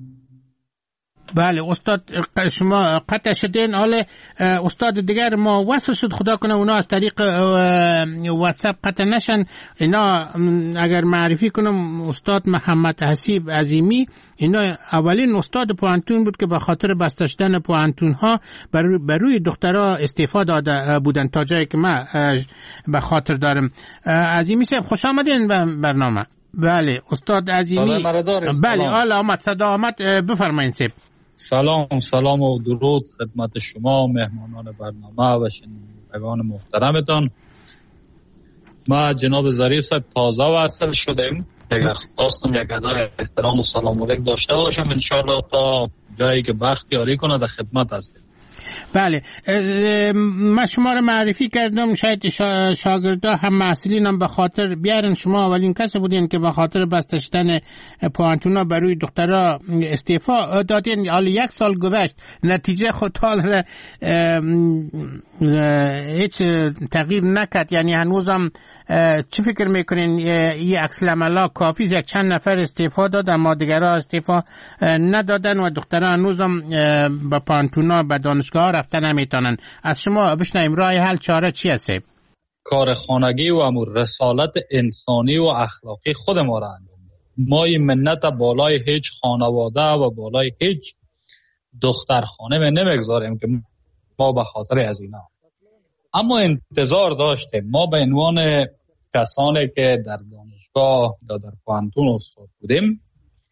بله استاد شما قطع شدین. حالا استاد دیگر ما وصل شد، خدا کنه اونا از طریق واتساپ قطع نشن. اینا اگر معرفی کنم، استاد محمد حسیب عظیمی، اینا اولین استاد پوانتون بود که به خاطر بسته شدن پوانتون ها بر روی دخترها استعفا داده بودن، تا جایی که من به خاطر دارم. عظیمی صاحب خوش آمدین به برنامه. بله استاد عظیمی. بله حالا آمد، صدا آمد، بفرمایید صاحب. سلام سلام و درود خدمت شما مهمانان برنامه و شنوندگان محترمتان. ما جناب ظریف صاحب تازه وصل شدیم، اگر خواستم یک ادای احترام و سلام علیک داشته باشم، انشاءالله تا جایی که بخت یاری کنه در خدمت هستیم. بله من شما رو معرفی کردم، شاید شاگردا هم محصلین هم به خاطر بیارن شما اولین کسی بودین که به خاطر بسته شدن پوانتونا برای دخترها استعفا دادین. حالا یک سال گذشت، نتیجه خود حالا هیچ تغییر نکرد. یعنی هنوزم چی فکر میکنین این عکس العملا کافی یک چند نفر استعفا داد اما دیگرها استعفا ندادن و دخترها هنوزم با پوانتونا به دانشگاه رفتن نمیتونن؟ از شما بشنویم راه حل چاره چی هست؟ کار خانگی و امور رسالت انسانی و اخلاقی خود ما را انجام دادیم. ما این منت بالای هیچ خانواده و بالای هیچ دخترخانه می نمیگذاریم که ما به خاطر از اینا، اما انتظار داشتیم ما به عنوان کسانی که در دانشگاه یا در پوانتون استاد بودیم،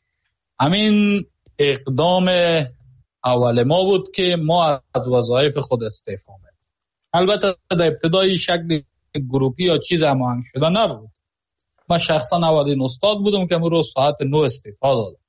همین اقدام اول ما بود که ما از وظایف خود استعفا بدیم. البته در ابتدای شکل گروپی یا چیز هماهنگ شده نبود. من شخصا اولین استاد بودم که امروز ساعت نه استعفا دادم.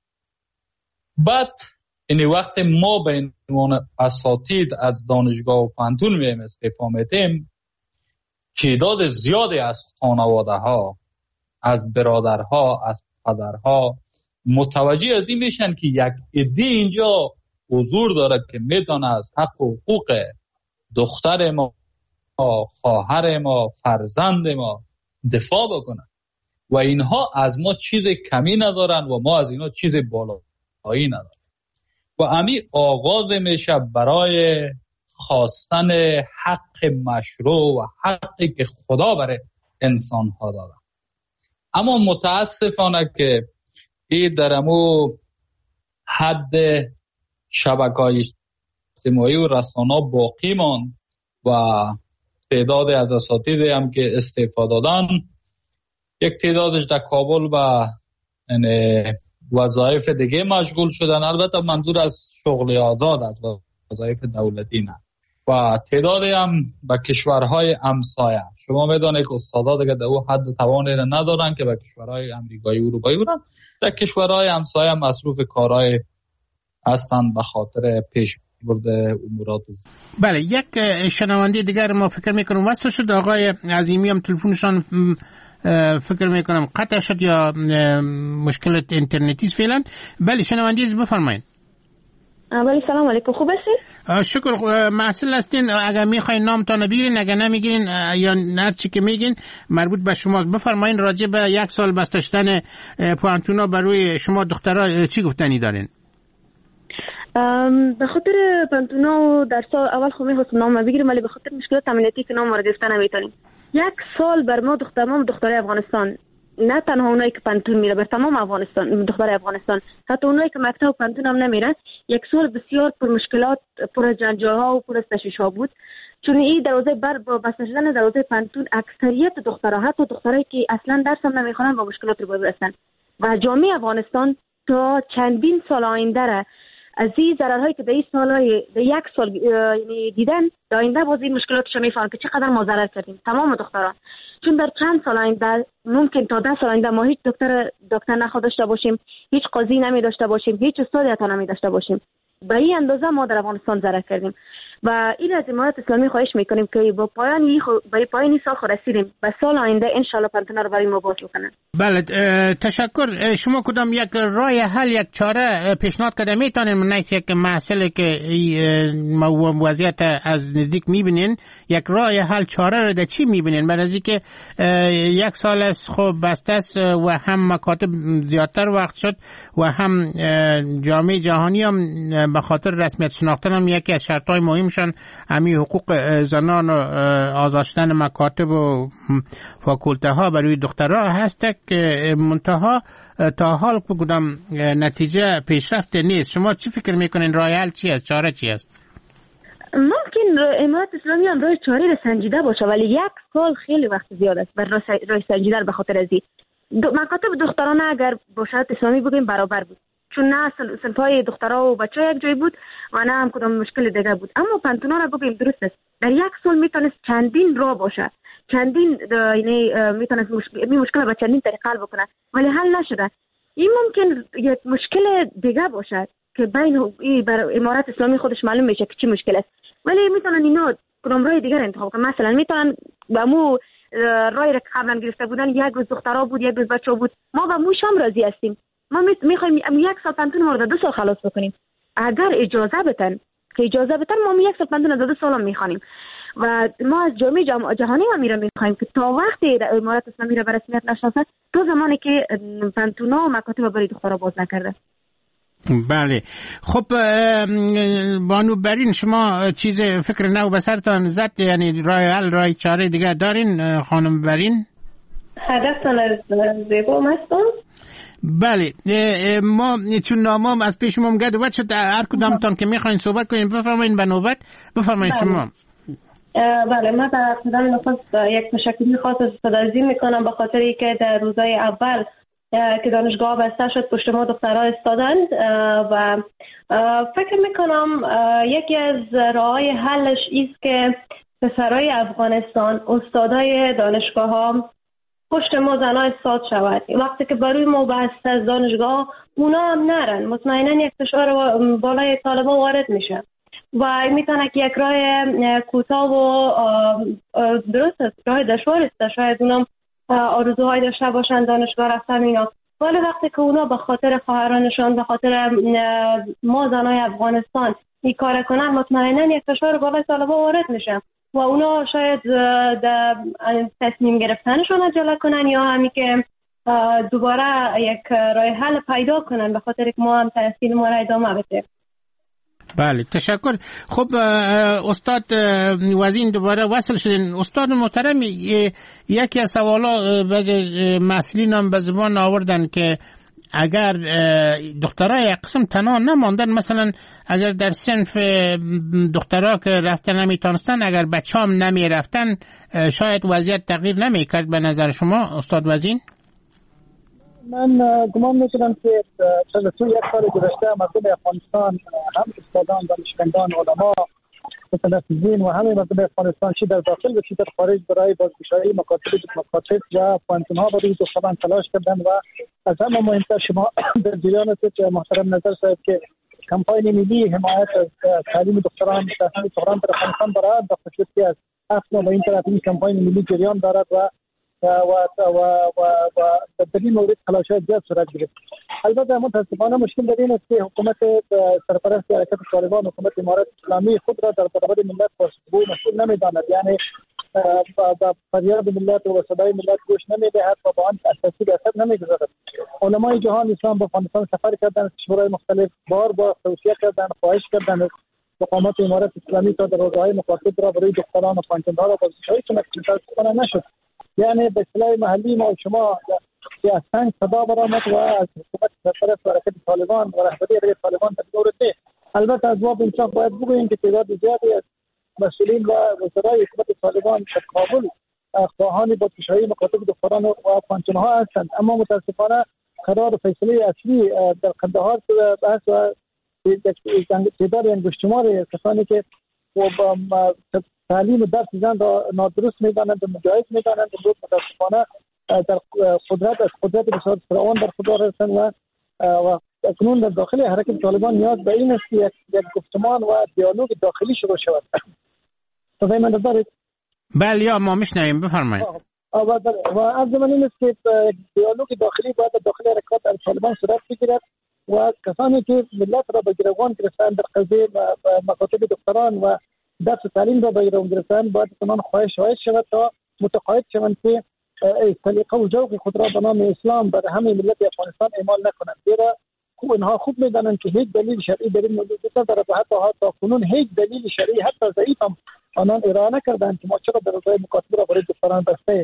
بعد این وقت ما به عنوان اساتید از دانشگاه و پوانتون میایم استعفا میدیم، تعداد زیادی از خانواده ها، از برادرها، از پدرها متوجه از این میشن که یک عده اینجا حضور داره که میتونه از حق و حقوق دختر ما، خواهر ما، فرزند ما دفاع بکنن و اینها از ما چیز کمی ندارن و ما از اینها چیز بالایی ندارن. و امی آغاز میشه برای خواستن حق مشروع و حقی که خدا برای انسان ها داده. اما متاسفانه که این در امو حد شبکه‌های اجتماعی و رسانه باقی ماند و تعداد از اساتید هم که استعفا دادن، یک تعدادش در کابل و وظایف دیگه مشغول شدن. البته منظور از شغل آزاد از وظایف دولتی نه. و و تعدادی هم به کشورهای همسایه. شما میدونید که استادا دیگه در او حد توانی ندارن که به کشورهای امریکایی و اروپایی برن. در کشورهای همسایه مصروف کارهای هستند به خاطر پیش برده امورات. بله، یک شنونده دیگر ما فکر میکنم وصل شد. آقای عظیمی هم تلفنشان فکر میکنم قطع شد یا مشکل اینترنتی فعلا. بله شنونده بفرمایید. بله سلام علیکم، خوب هستین؟ شکر. محصل هستین؟ اگر میخواین نامتان بگیرین، اگر نمیگیرین یا هر چی که میگین مربوط به شماست. بفرمایین راجع به یک سال بسته شدن پوانتونا برای شما دخترها چی گفتنی دارین؟ به خاطر پانتونا در سال اول خو میخواستم نام بگیرم ولی به خاطر مشکلات امنیتی که نام گرفته نمیتونیم. یک سال بر ما دختر تمام دخترای افغانستان، نه تنها اونایی که پانتون میره، بر تمام افغانستان دخترای افغانستان، حتی اونایی که مکتب پانتون هم نمیرن، یک سال بسیار پر مشکلات، پر جنجال ها و پر از تشویش ها بود. چون این دروازه بر با بسته شدن دروازه پانتون اکثریت دخترها، حتی دخترایی که اصلا درس هم نمیخونن، با مشکلات روبرو هستن و جامعه افغانستان تا چندین سال آینده را از این ضررهایی که در این سالهای در یک سال یعنی دیدن در آینده باز این مشکلاتش میفهمن که چقدر ما ضرر کردیم تمام دختران. چون در چند سال آینده ممکن تا ده سال آینده ما هیچ دکتر دکتر نخوا داشته باشیم، هیچ قاضی نمی داشته باشیم، هیچ استادی حتی نمی داشته باشیم. به این اندازه ما در افغانستان ضرر کردیم و این از امارات اسلامی خواهش میکنیم که با پایان این خو... با پایان این سال خود رسیدیم به سال آینده ان شاء الله پانتونا رو برای ما باز کنن. بله تشکر. شما کدام یک راه حل، یک چاره پیشنهاد کرده میتونین؟ من نیست یک مسئله که وضعیت از نزدیک میبینین، یک راه حل چاره رو در چی میبینین؟ برای اینکه یک سال است خب بسته است و هم مکاتب زیادتر وقت شد و هم جامعه جهانی هم به خاطر رسمیت شناختن هم یکی از شرطهای مهمشان همین حقوق زنان و آزادشدن مکاتب و فاکولته ها برای دخترها هست که منتها تا حال کدام نتیجه پیشرفت نیست. شما چی فکر میکنین؟ راه حل چی است؟ چاره چی است؟ ممکن امارات اسلامی هم راه چاره را سنجیده باشه ولی یک سال خیلی وقت زیاد است بر راه سنجیده به خاطر ازی مکاتب دخترانه اگر با شرط اسلامی بگیم برابر بود، چون نه صنفای دخترها و بچه یک جای بود و نه هم کدام مشکل دیگه بود. اما پانتونا را بگیم درست است، در یک سال میتونست چندین راه باشه، چندین یعنی میتونست مشکل می مشکل با چندین طریقه حل بکنه ولی حل نشده. این ممکن یک مشکل دیگه باشه که بین بر امارات اسلامی خودش معلوم میشه که چی مشکل است، ولی میتونن اینا کدام راه دیگر انتخاب کنن. مثلا میتونن با مو رای را که قبلا گرفته بودن یک روز دخترها بود یک روز بچه‌ها بود، ما با موش هم راضی هستیم. ما میخوایم یک سال پانتون ما رو دو سال خلاص بکنیم اگر اجازه بدن، که اجازه بدن ما یک سال پانتون دو سال هم میخوانیم و ما از جامعه جهانی هم میره میخوایم که تا وقتی امارات اسلامی را به رسمیت نشناسه تا زمانی که پانتونا و مکاتب برای دخترها باز نکرده. بله خب بانو برین، شما چیز فکر نو به سرتان زد؟ یعنی راه حل، راه چاره دیگه دارین خانم برین؟ هدفتان از زیبا مستم؟ بله ما چون نامام از پیش ما مگد وقت شد هر کدامتان که میخواین صحبت کنین بفرمایین به نوبت. بفرمایین شما. بله من در ابتدای نخست یک تشکری خاص از استادازی میکنم به خاطر که در روزهای اول که دانشگاه بسته شد پشت ما دخترها استادند و فکر میکنم یکی از راههای حلش ایست که پسرای افغانستان استادای دانشگاه ها پشت ما زنها استاد شود. وقتی که برای ما بسته از دانشگاه اونا هم نرن مطمئنا یک فشار بالای طالبا وارد میشه و میتونه که یک راه کوتاه و درست است، راه دشوار است، شاید اونم آرزوهای داشته باشن دانشگاه رفتن اینا، ولی وقتی که اونا به خاطر خواهرانشان به خاطر ما زنای افغانستان این کار کنن مطمئنا یک فشار بالای طالبا وارد میشه و اونا شاید در تصمیم گرفتنشون عجله کنن یا همی که دوباره یک راه حل پیدا کنن به خاطر که ما هم تحصیل ما را ادامه بدیم. بله تشکر. خب استاد وزین دوباره وصل شدین. استاد محترم یکی از سوالا مسئولین هم به زبان آوردن که اگر دخترای قسم تنها نماندن، مثلا اگر در صنف دخترها که رفتن نمیتونستن اگر بچه هم نمی رفتن شاید وضعیت تغییر نمی کرد به نظر شما استاد وزین؟ من گمان میکنم که تو یک سال گذشته مردم افغانستان هم استادان، دانشمندان، علما مثل نفیزین و همه مردم افغانستان چی در داخل و چی در خارج برای بازگشایی مکاتب مکاتب یا پانتونها برای دختران تلاش کردن. و از همه مهمتر شما در جریان هستید محترم نظر صاحب که کمپاین ملی حمایت از تعلیم دختران در دختران در افغانستان برای در خصوصی از اصلا و این طرف این کمپاین ملی جریان دارد و و و و و و در این مورد تلاش‌های زیاد صورت گرفت. البته متأسفانه مشکل در این است که حکومت سرپرست حرکت طالبان، حکومت امارات اسلامی خود را در برابر ملت پاسخگو مسئول نمی‌داند، یعنی با فریاد ملت و صدای ملت گوش نمی‌دهد و با آن اساسی اثر نمی‌گذارد. علمای جهان اسلام به افغانستان سفر کردند، کشورهای مختلف بار بار توصیه کردند، خواهش کردند حکومت امارات اسلامی تا در روزهای مکاتب را برای دختران و پانتونها را بازگشایی کند که متأسفانه نشد. یعنی به اصطلاح محلی ما و شما که از سنگ صدا برآمد و از حکومت سرپرست و حرکت طالبان و رهبری حرکت طالبان در دور ده. البته از باب انصاف باید بگوییم که تعداد زیادی از مسئولین و وزرای حکومت طالبان در کابل خواهان بازگشایی مکاتب دختران و پانتونها هستند، اما متاسفانه قرار فیصله اصلی در قندهار بحث و تعداد انگشتمار کسانی که تعلیم و درس زن را نادرست می‌دانند و مجاز می‌دانند و متاسفانه در قدرت از قدرت بسیار فراوان در خود هستند و و اکنون در داخل حرکت طالبان نیاز به این است که یک, یک گفتمان و دیالوگ داخلی شروع شود. صدای من دارید؟ بله یا ما میشنویم، بفرمایید. و از زمان این است که دیالوگ داخلی باید داخل حرکت طالبان صورت بگیرد و کسانی که ملت را به گروگان گرفتند در قضیه مکاتب دختران و درس تعلیم را به گروگان گرفتند باید کنان خواهش شاید شود تا متقاعد شوند که سلیقه و ذوق خود را به نام اسلام بر همه ملت افغانستان اعمال نکنند، زیرا خوب اینها خوب میدانند که هیچ دلیل شرعی در این موضوع ندارد و حتی تا کنون هیچ دلیل شرعی حتی ضعیف هم آنان ارائه نکردند که ما چرا در روزهای مکاتب را برای دختران بسته.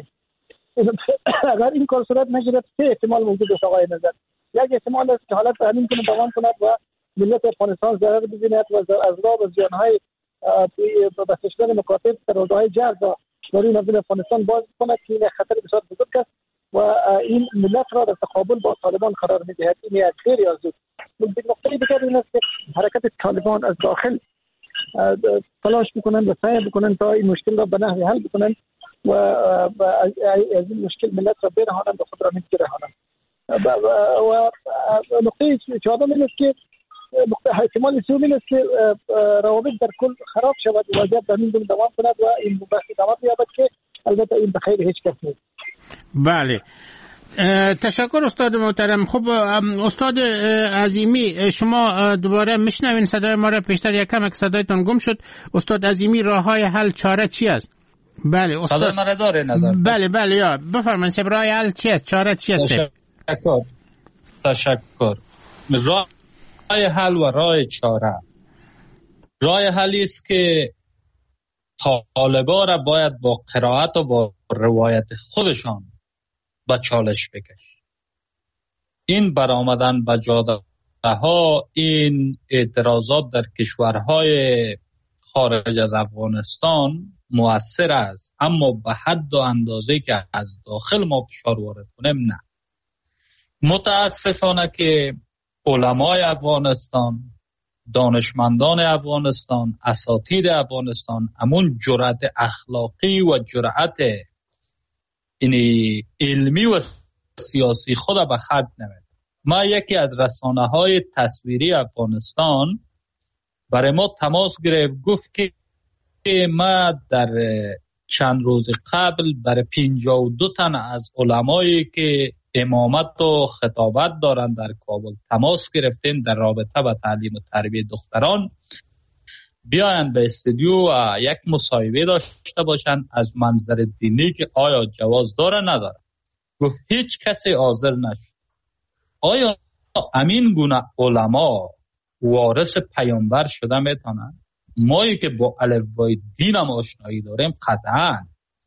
اگر این کار صورت نگیرد سه احتمال موجود است آقای نظر. یک احتمال است که حالت همین کنه دوام کند و ملت افغانستان ضرر ببیند و از راه و زیانهای بسته شدن مکاتب در روزهای جرد برای مردم افغانستان باز کند که این خطر بسیار بزرگ است و این ملت را در تقابل با طالبان قرار می‌دهد. این یک خیلی از نقطه دیگر این است که حرکت طالبان از داخل تلاش می‌کنند و سعی می‌کنند تا این مشکل را به نحوی حل بکنند و از این مشکل ملت را برهانند و خود را می‌گیرهانند. و نقطه چهارم این است که احتمال سوم این است که روابط در کل خراب شود و وضعیت در این دوام کند و این بحث ادامه یابد که البته این به خیر هیچ کس نیست. بله، تشکر استاد محترم. خب استاد عظیمی، شما دوباره میشنوین صدای ما را؟ پیشتر یک کم صدایتون گم شد. استاد عظیمی، راههای حل چاره چی است؟ بله استاد صدای من داره نظر؟ بله بله یا بفرمایید، شب راه حل چی است؟ چاره چی است؟ تشکر تشکر راه حل و راه چاره. راه حلی است که طالبا را باید با قرائت و با روایت خودشان به چالش بکش. این برآمدن به جاده ها، این اعتراضات در کشورهای خارج از افغانستان مؤثر است، اما به حد و اندازه که از داخل ما فشار وارد کنیم نه. متاسفانه که علمای افغانستان، دانشمندان افغانستان، اساتید افغانستان همون جرأت اخلاقی و جرأت اینی علمی و سیاسی خود به خرج نمیده. ما یکی از رسانه های تصویری افغانستان برای ما تماس گرفت، گفت که ما در چند روز قبل برای پنجاه و دو تن از علمایی که امامت و خطابت دارن در کابل تماس گرفتیم در رابطه با تعلیم و تربیت دختران بیاین به استودیو و یک مصاحبه داشته باشن از منظر دینی که آیا جواز داره نداره. گفت هیچ کسی حاضر نشد. آیا امین گونه علما وارث پیامبر شده میتونن؟ مایی که با الفبای دین هم آشنایی داریم قطعا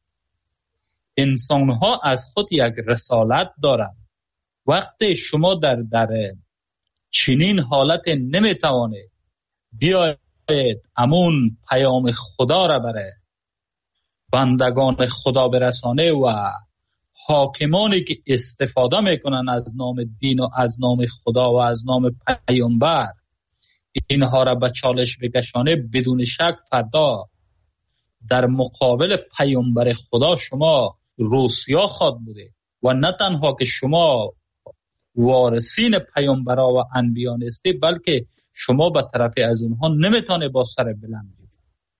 انسان ها از خود یک رسالت دارند. وقتی شما در در چنین حالت نمیتوانید بیاید امون پیام خدا را بره بندگان خدا برسانه و حاکمانی که استفاده میکنن از نام دین و از نام خدا و از نام پیامبر اینها را به چالش بکشانه، بدون شک فردا در مقابل پیامبر خدا شما روسیا خواد بوده و نه تنها که شما وارثین پیامبرا و انبیا نیستی، بلکه شما به طرف از اونها نمیتونه با سر بلند بید.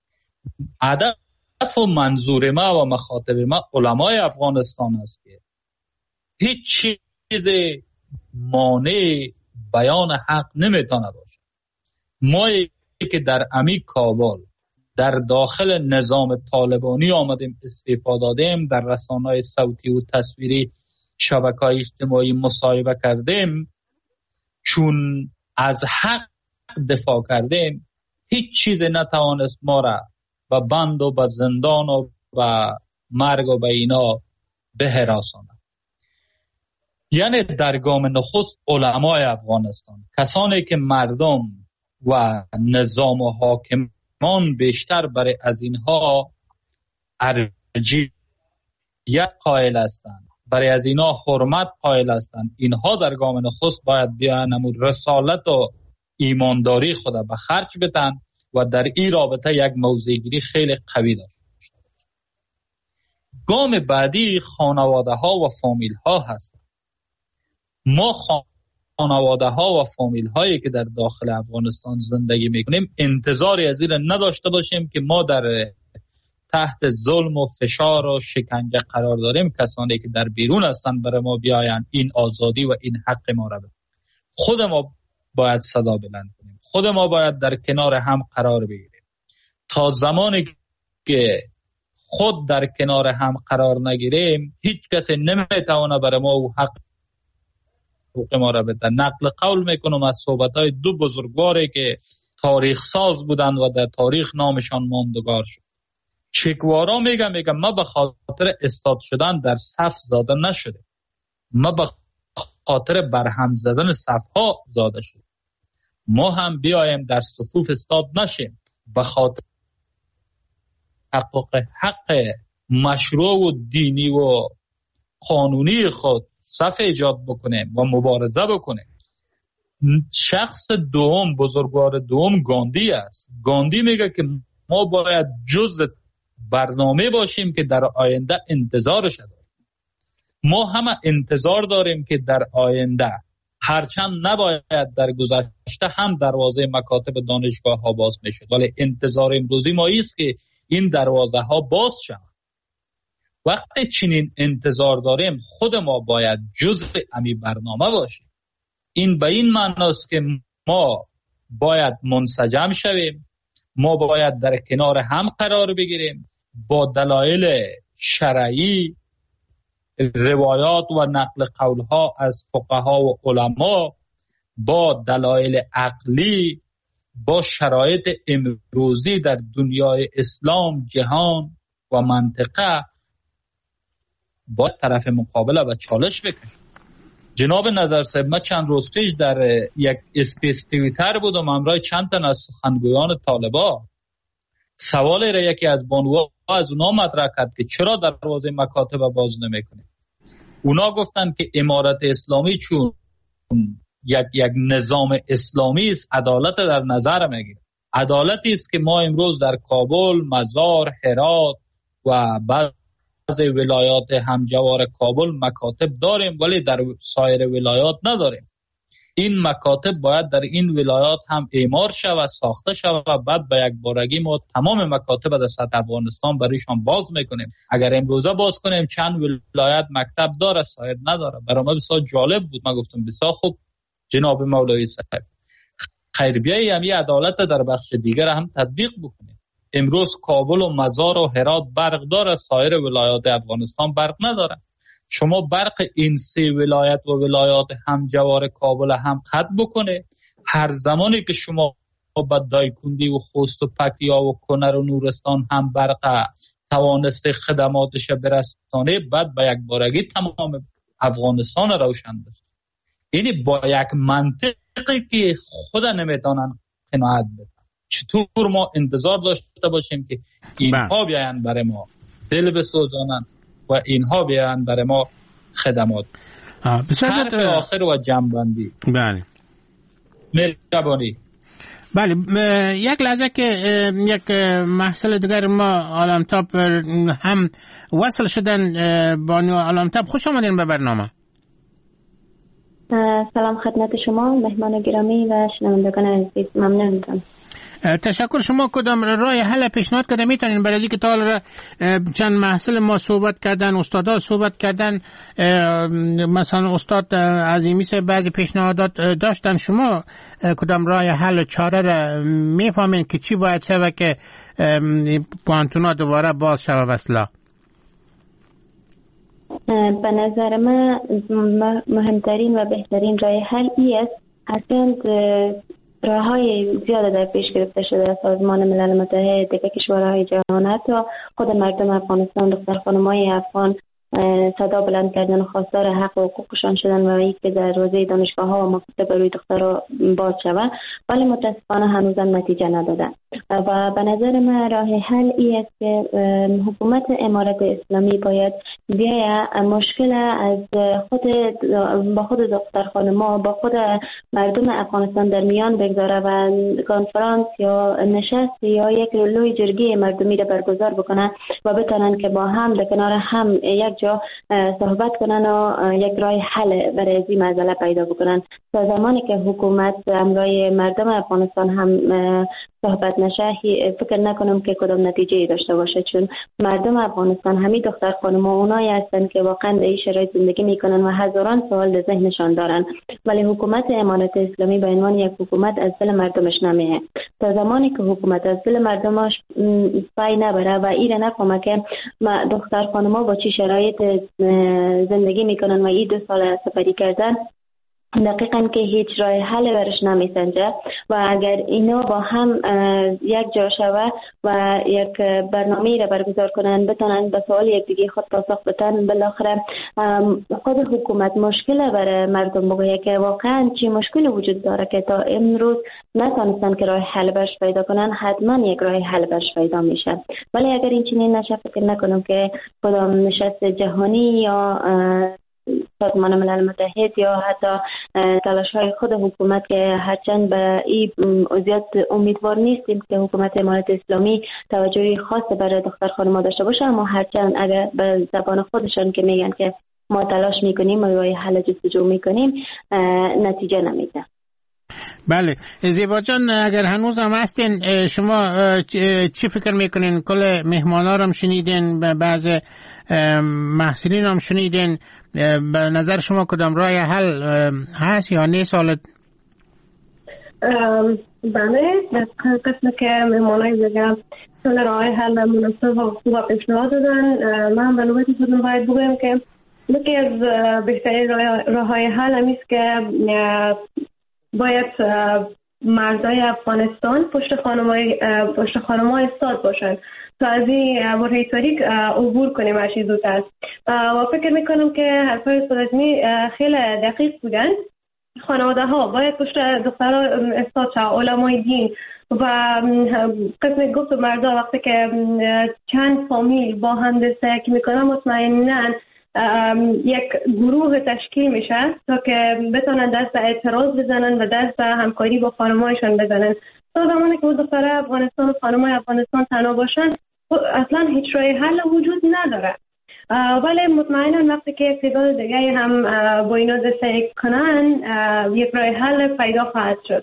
هدف و منظور ما و مخاطب ما علمای افغانستان است که هیچ چیز مانع بیان حق نمیتونه باشه. ما که در امی کابل در داخل نظام طالبانی آمدیم استعفا دادیم، در رسانه‌های صوتی و تصویری شبکه‌های اجتماعی مصاحبه کردیم، چون از حق دفاع کردیم، هیچ چیز نتوانست ما را به بند و به زندان و به مرگ و به اینا بهراساند. یعنی در گام نخست علمای افغانستان، کسانی که مردم و نظام و حاکمان بیشتر برای از اینها ارجیت قائل هستند، برای از اینها حرمت قائل هستند، اینها در گام نخست باید بیان رسالت و ایمانداری خود به خرج بدن و در این رابطه یک موضع‌گیری خیلی قوی داشته باشند. گام بعدی خانواده ها و فامیل ها هستند. ما خانواده ها و فامیل هایی که در داخل افغانستان زندگی میکنیم انتظاری از این نداشته باشیم که ما در تحت ظلم و فشار و شکنجه قرار داریم. کسانی که در بیرون هستند برای ما بیاین این آزادی و این حق ما را بدن. خود ما باید صدا بلند کنیم، خود ما باید در کنار هم قرار بگیریم. تا زمانی که خود در کنار هم قرار نگیریم هیچ کسی نمیتونه برای ما او حق حقوق ما را بده. نقل قول میکنم از صحبت‌های دو بزرگواری که تاریخ ساز بودند و در تاریخ نامشان ماندگار شد. چکوارا میگه میگه ما به خاطر استاد شدن در صف زاده نشده، ما به خاطر برهم زدن صفها زاده شد. ما هم بیایم در صفوف استاد نشیم، به خاطر حقوق حق مشروع و دینی و قانونی خود صف ایجاد بکنیم و مبارزه بکنیم. شخص دوم، بزرگوار دوم گاندی است. گاندی میگه که ما باید جزء برنامه باشیم که در آینده انتظارش داریم. ما همه انتظار داریم که در آینده، هرچند نباید در گذشته هم دروازه مکاتب دانشگاه ها باز میشد، ولی انتظار امروزی ما است که این دروازه ها باز شود. وقتی چنین انتظار داریم خود ما باید جزء امی برنامه باشیم. این به این معناست که ما باید منسجم شویم، ما باید در کنار هم قرار بگیریم، با دلایل شرعی، روایات و نقل قولها از فقها و علما، با دلایل عقلی، با شرایط امروزی در دنیای اسلام، جهان و منطقه، با طرف مقابله و چالش بکنیم. جناب نظر صاحب، من چند روز پیش در یک اسپیس توییتر بودم همراه چند تن از سخنگویان طالبان. سوال را یکی از بانوها از اونا مطرح کرد که چرا دروازه مکاتب باز نمیکنه. اونا گفتن که امارت اسلامی چون یک یک نظام اسلامی است، عدالت در نظر میگیره. عدالتی است که ما امروز در کابل، مزار، هرات و بعض ولایات همجوار کابل مکاتب داریم ولی در سایر ولایات نداریم. این مکاتب باید در این ولایات هم اعمار شود، ساخته شود و بعد به یک بارگی ما تمام مکاتب در سطح افغانستان برایشان باز میکنیم. اگر امروزه باز کنیم چند ولایت مکتب داره، سایر نداره. برای ما بسیار جالب بود. من گفتم بسیار خوب جناب مولوی صاحب، خیر بیایی هم یه عدالت در بخش دیگر هم تطبیق بکنیم. امروز کابل و مزار و هرات برق داره، سایر ولایات افغانستان برق نداره. شما برق این سه ولایت و ولایات همجوار کابل هم قطع بکنه. هر زمانی که شما با دایکندی و خوست و پکتیا و کنر و نورستان هم برق توانسته خدماتش برسانه، بعد با یک بارگی تمام افغانستان روشن بشه. یعنی با یک منطقی که خود نمیتونن قناعت بدن. چطور ما انتظار داشته باشیم که اینها بیاین برای ما دل بسوزانن و اینها بیاین برای ما خدمات. حرف آخر و جنبندی. بله. مهربانی. بله یک لحظه که یک محصل دیگر ما عالمتاب هم وصل شدن. بانو عالمتاب خوش آمدین به برنامه. سلام خدمت شما مهمان گرامی و شنوندگان عزیز، ممنون می‌شم. تشکر. شما کدام راه حل پیشنهاد کردن میتونین برای اینکه تا حالا چند محصل ما صحبت کردن، استادا صحبت کردن، مثلا استاد عظیمی سه بعضی پیشنهادات داشتن، شما کدام راه حل چاره را میفهمین که چی باید شود که پوانتونا دوباره باز شود اصلا؟ به نظر من مهمترین و بهترین راه حل ای است اصلا راه های زیاده در پیش گرفته شده. سازمان ملل متحد، دیگر کشورهای جهان، حتی خود مردم افغانستان، دختر خانم‌های افغان صدا بلند کردن و خواستار حق و حقوقشان شدن و اینکه که دروازه دانشگاه ها و مکاتب برای دخترها باز شود، ولی متاسفانه هنوزم نتیجه نداده. و به نظر من راه حل ای است که حکومت امارت اسلامی باید بیاید مشکل از خود با خود دختر خانم‌ها با خود مردم افغانستان در میان بگذاره و کنفرانس یا نشست یا یک لوی جرگه مردمی را برگزار بکنه و بتونن که با هم در کنار هم یک جا صحبت کنن و یک راه حل برای این مسئله پیدا بکنن. تا زمانی که حکومت امرای مردم افغانستان هم صحبت نشه، فکر نکنم که کدام نتیجه داشته باشه، چون مردم افغانستان همین دختر خانم‌ها اونایی هستن که واقعا در این شرایط زندگی میکنن و هزاران سوال در ذهنشان دارن، ولی حکومت امارت اسلامی به عنوان یک حکومت از دل مردمش نمیه. تا زمانی که حکومت از دل مردمش پای نبره و ایره نفهمه که دختر خانم‌ها با چی شرایط زندگی میکنن و این دو سال سفری کردن، دقیقاً که هیچ راه حل برش نمیسنجه و اگر اینا با هم یک جا شوه و یک برنامه را برگزار کنن، بتونن به سوال یک دیگه خود پاسخ بدن، بالاخره خود حکومت مشکل برای مردم بگه که واقعاً چی مشکل وجود داره که تا امروز نتونستن که راه حل برش پیدا کنن، حتما یک راه حل برش پیدا میشه. ولی اگر این چنین نشه، فکر نکنم که کدام نشست جهانی یا سازمان ملل متحد یا حتی تلاش های خود حکومت که هرچند به این زیاد امیدوار نیستیم که حکومت امارت اسلامی توجهی خاص برای دختر خانم‌ها داشته باشه، اما هرچند اگر به زبان خودشان که میگن که ما تلاش میکنیم و راه حل جستجو میکنیم، نتیجه نمیده. بله زیبا جان، اگر هنوز هم هستین، شما چی فکر میکنین؟ کل مهمانا رو هم شنیدین، بعض محصلین هم شنیدین، به نظر شما کدام راه حل هست یا نیست؟ حالت بله در قسم که مهمانای دیگه کل راه حل مناسب و خوب پیشنهاد دادن، من به نوبت خودم باید بگویم که یکی از بهترین راه‌های حل همیست که باید مردای افغانستان پشت خانم‌های پشت خانم‌ها استاد باشن تا از این برهه تاریک عبور کنیم هر چیز زودتر. و فکر میکنم که حرفای استاد عظیمی خیلی دقیق بودن. خانواده ها باید پشت دخترها استاد شد، علمای دین و قسم گفت مردا وقتی که چند فامیل با هم دسته که میکنن، مطمئناً یک گروه تشکیل میشه تا که بتونن دست اعتراض بزنن و دست همکاری با خانمایشان بزنن. تا زمانی که دخترای افغانستان و خانمای افغانستان تنها باشن، اصلا هیچ راه حل وجود نداره. ولی مطمئنا وقتی که تعداد دیگه هم با اینا دست کنن، یک راه حل پیدا خواهد شد.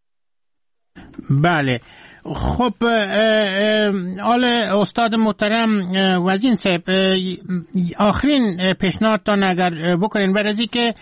بله خب، آل استاد محترم وزین صاحب، آخرین پیشنهادتان اگر بکنین برای که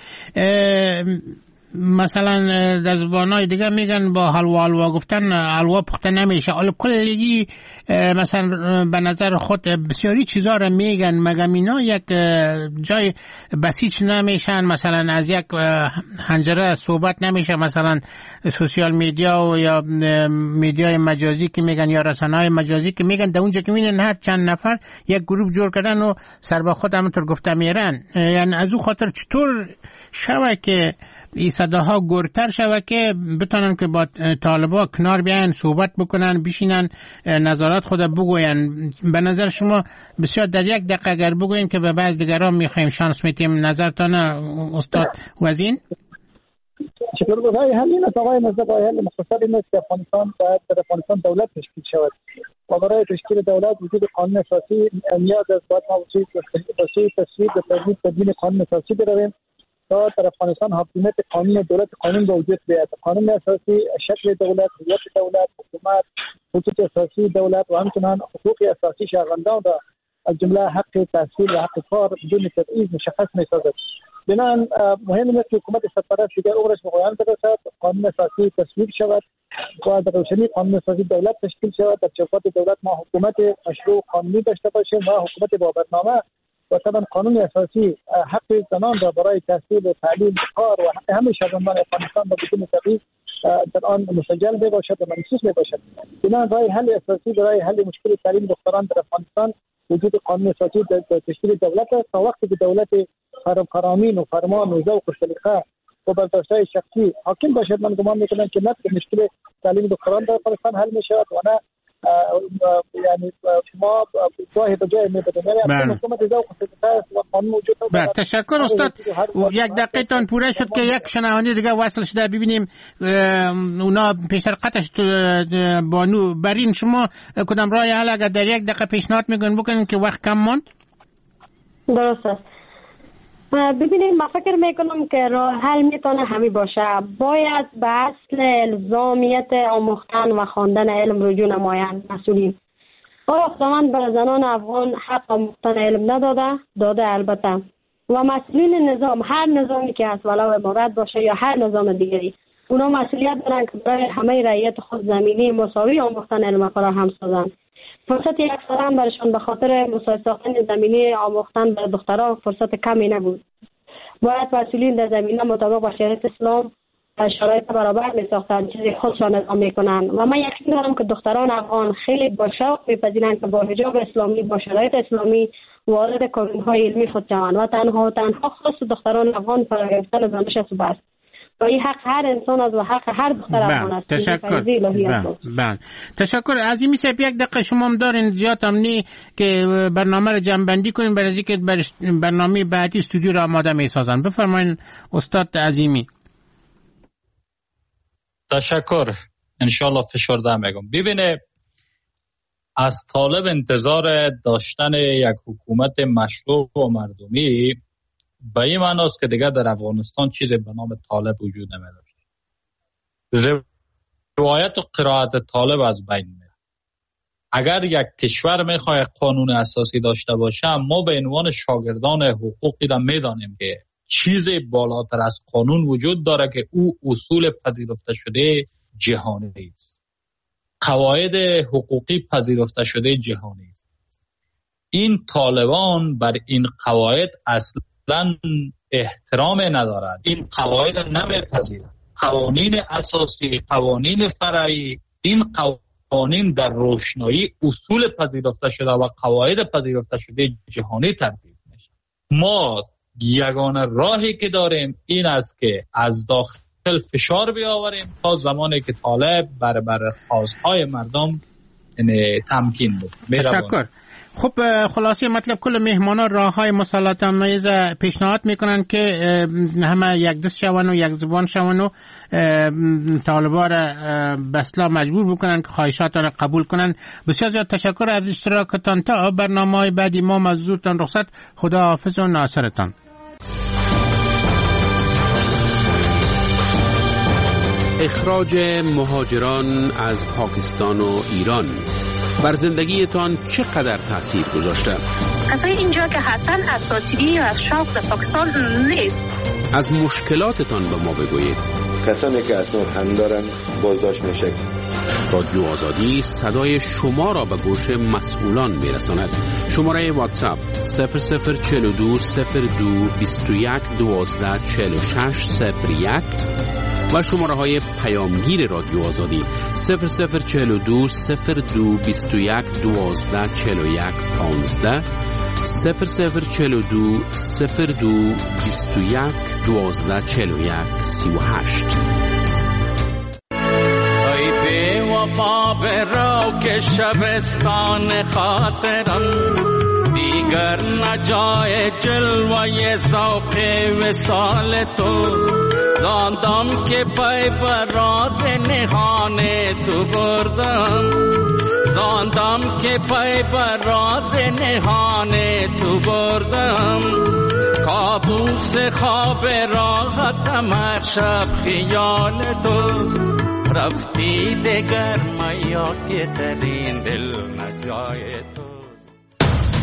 مثلا در زبانهای دیگه میگن با حلوا حلوا گفتن حلوا پخته نمیشه. حالا کلگی مثلا به نظر خود بسیاری چیزا رو میگن، مگم اینا یک جای بسیج نمیشن؟ مثلا از یک حنجره صحبت نمیشه، مثلا سوشیال میدیا و یا میدیای مجازی که میگن یا رسانه‌های مجازی که میگن، در اونجا که میبینن هر چند نفر یک گروه جور کردن و سر با خود همونطور گفته میرن. یعنی از اون خاطر چطور شوه که این صداها گرتر شوه که بتونن که با طالبا کنار بیان، صحبت بکنن، بشینن، نظرات خود بگوین؟ به نظر شما بسیار در یک دقیقه اگر بگوین که به بعض دیگران میخوایم شانس میتیم، نظرتان استاد وزین؟ شکر رای حل این است آقای مصدق، رای حل مختصر این است که افغانستان باید در افغانستان دولت تشکیل شود و برای تشکیل دولت وجود قانون اساسی نیاز است. باید ما وسیع تصویب و تدوین تدوین قانون اساسی برویم تا در افغانستان حاکمیت قانون دولت قانون به وجود بیاید. قانون اساسی شکل دولت، هویت دولت، حکومت، خطوط اساسی دولت و همچنین حقوق اساسی شهروندان را از جمله حق تحصیل و حق کار بدون تبعیض مشخص می‌سازد. بنابراین مهم است که حکومت سرپرست دیگر عمرش به پایان برسد، قانون اساسی تصویب شود و در روشنی قانون اساسی دولت تشکیل شود. در چوکات دولت ما حکومت مشروع قانونی داشته باشیم و حکومت با برنامه و طبعا قانون اساسی حق زنان را برای تحصیل و تعلیم کار و حق همه شهروندان افغانستان با بدون تبعیض در آن مسجل باشد و منصوص باشد. بنابراین راه حل اساسی برای حل مشکل تعلیم دختران در افغانستان وجود قانون اساسی در تشکیل دولت است. تا وقتی که دولت فرامین و فرمان و ذوق و سلیقه و برداشت‌های شخصی حاکم باشد، من گمان میکنم که نفس مشکل تعلیم دختران در افغانستان حل میشود و نه یعنی ما جای به جای میبریم. یعنی حکومت ذوق و سلیقه است و قانون وجود دارد. تشکر استاد. یک دقیقه تان پوره شد که یک شنونده دیگه وصل شده، ببینیم اونا پیشرقتش بانو. برین شما کدام راه حل اگر در یک دقیقه پیشنهاد میکنین بکنین که وقت کم ماند؟ درست است. ببینید من فکر میکنم که راه حل میتونه همین باشه. باید به اصل الزامیت آموختن و خواندن علم رجوع نمایند مسئولین. آیا خداوند بر زنان افغان حق آموختن علم نداده؟ داده البته. و مسئولین نظام، هر نظامی که هست ولو امارت باشه یا هر نظام دیگری، اونا مسئولیت دارن که برای همه رعیت خود زمینی مساوی آموختن علم فراهم سازند. فرصت یک سال هم برشان به خاطر مساوی ساختن زمینی آموختن برای دخترها فرصت کمی نبود. باید مسئولین در زمینه مطابق با شریعت اسلام شرایط برابر می ساختن، چیزی خودشان ادعا میکنن و من یقین دارم که دختران افغان خیلی با شوق میپذیرند که با حجاب اسلامی با شرایط اسلامی وارد کارونهای علمی خود شوند و تنها و تنها خاص دختران افغان فرا گرفتن دانش است است. و این حق هر انسان است و حق هر دختر افغان است. تشکر. بله. تشکر. عظیمی صاحب یک دقیقه شما هم دارین جات امنی که برنامه رو جمع‌بندی کنین برای اینکه برنامه بعدی استودیو را آماده می‌سازن. بفرمایین استاد عظیمی. تشکر. انشالله فشرده میگم. ببینه از طالب انتظار داشتن یک حکومت مشروع و مردمی به این معنی است که دیگر در افغانستان چیزی به نام طالب وجود نمی‌داشت. روایت و قرائت طالب از بین میره. اگر یک کشور میخواد قانون اساسی داشته باشه، ما به عنوان شاگردان حقوقی را میدانیم که چیزی بالاتر از قانون وجود داره که او اصول پذیرفته شده جهانی است. قواعد حقوقی پذیرفته شده جهانی است. این طالبان بر این قواعد اصلا احترام ندارد. این قواعد نمیپذیرند. قوانین اساسی، قوانین فرعی، این قوانین در روشنایی اصول پذیرفته شده و قواعد پذیرفته شده جهانی ترتیب میشه. ما یگانه راهی که داریم این است که از داخل فشار بیاوریم تا زمانی که طالب بر بر خواستهای مردم تمکین بود. تشکر. خب خلاصه مطلب کل مهمانان راه های مسلط آمیز پیشنهاد میکنن که همه یک دست شون و یک زبان شون و طالبا را به اصلاح مجبور بکنن که خواهشاتان را قبول کنن. بسیار زیاد تشکر از اشتراکتان. تا برنامه های بعدی ما مزدورتان رخصت. خدا حافظ و ناصرتان. اخراج مهاجران از پاکستان و ایران بر زندگیتان چقدر تأثیر گذاشته؟ کسای اینجا که هستن اساطیری یا از شوق به پاکستان نیست. از مشکلاتتان به ما بگویید. کسانی که اسناد هم دارن بازداشت میشه. رادیو آزادی صدای شما را به گوش مسئولان میرساند. شماره واتساپ صفر صفر چهل و دو صفر دو بیست و یک دوازده چهل و شش صفر یک و شماره های پیامگیر رادیو آزادی صفر صفر چهل و دو صفر دو بیست و یک دوازده چهل و یک پانزده صفر صفر چهل و دو صفر دو بیست و یک دوازده چهل و یک سی و هشت. ای بی وفا برو که شبستان خاطرم دیگر دگر نجای جلوه ذوق وصال تو زاندم که پی بر راز نهان تو بردم زاندم که پی بر راز نهان تو بردم کابوس خواب راحتم هر شب خیال توست رفتی دگر میا که ترین دل نجای تو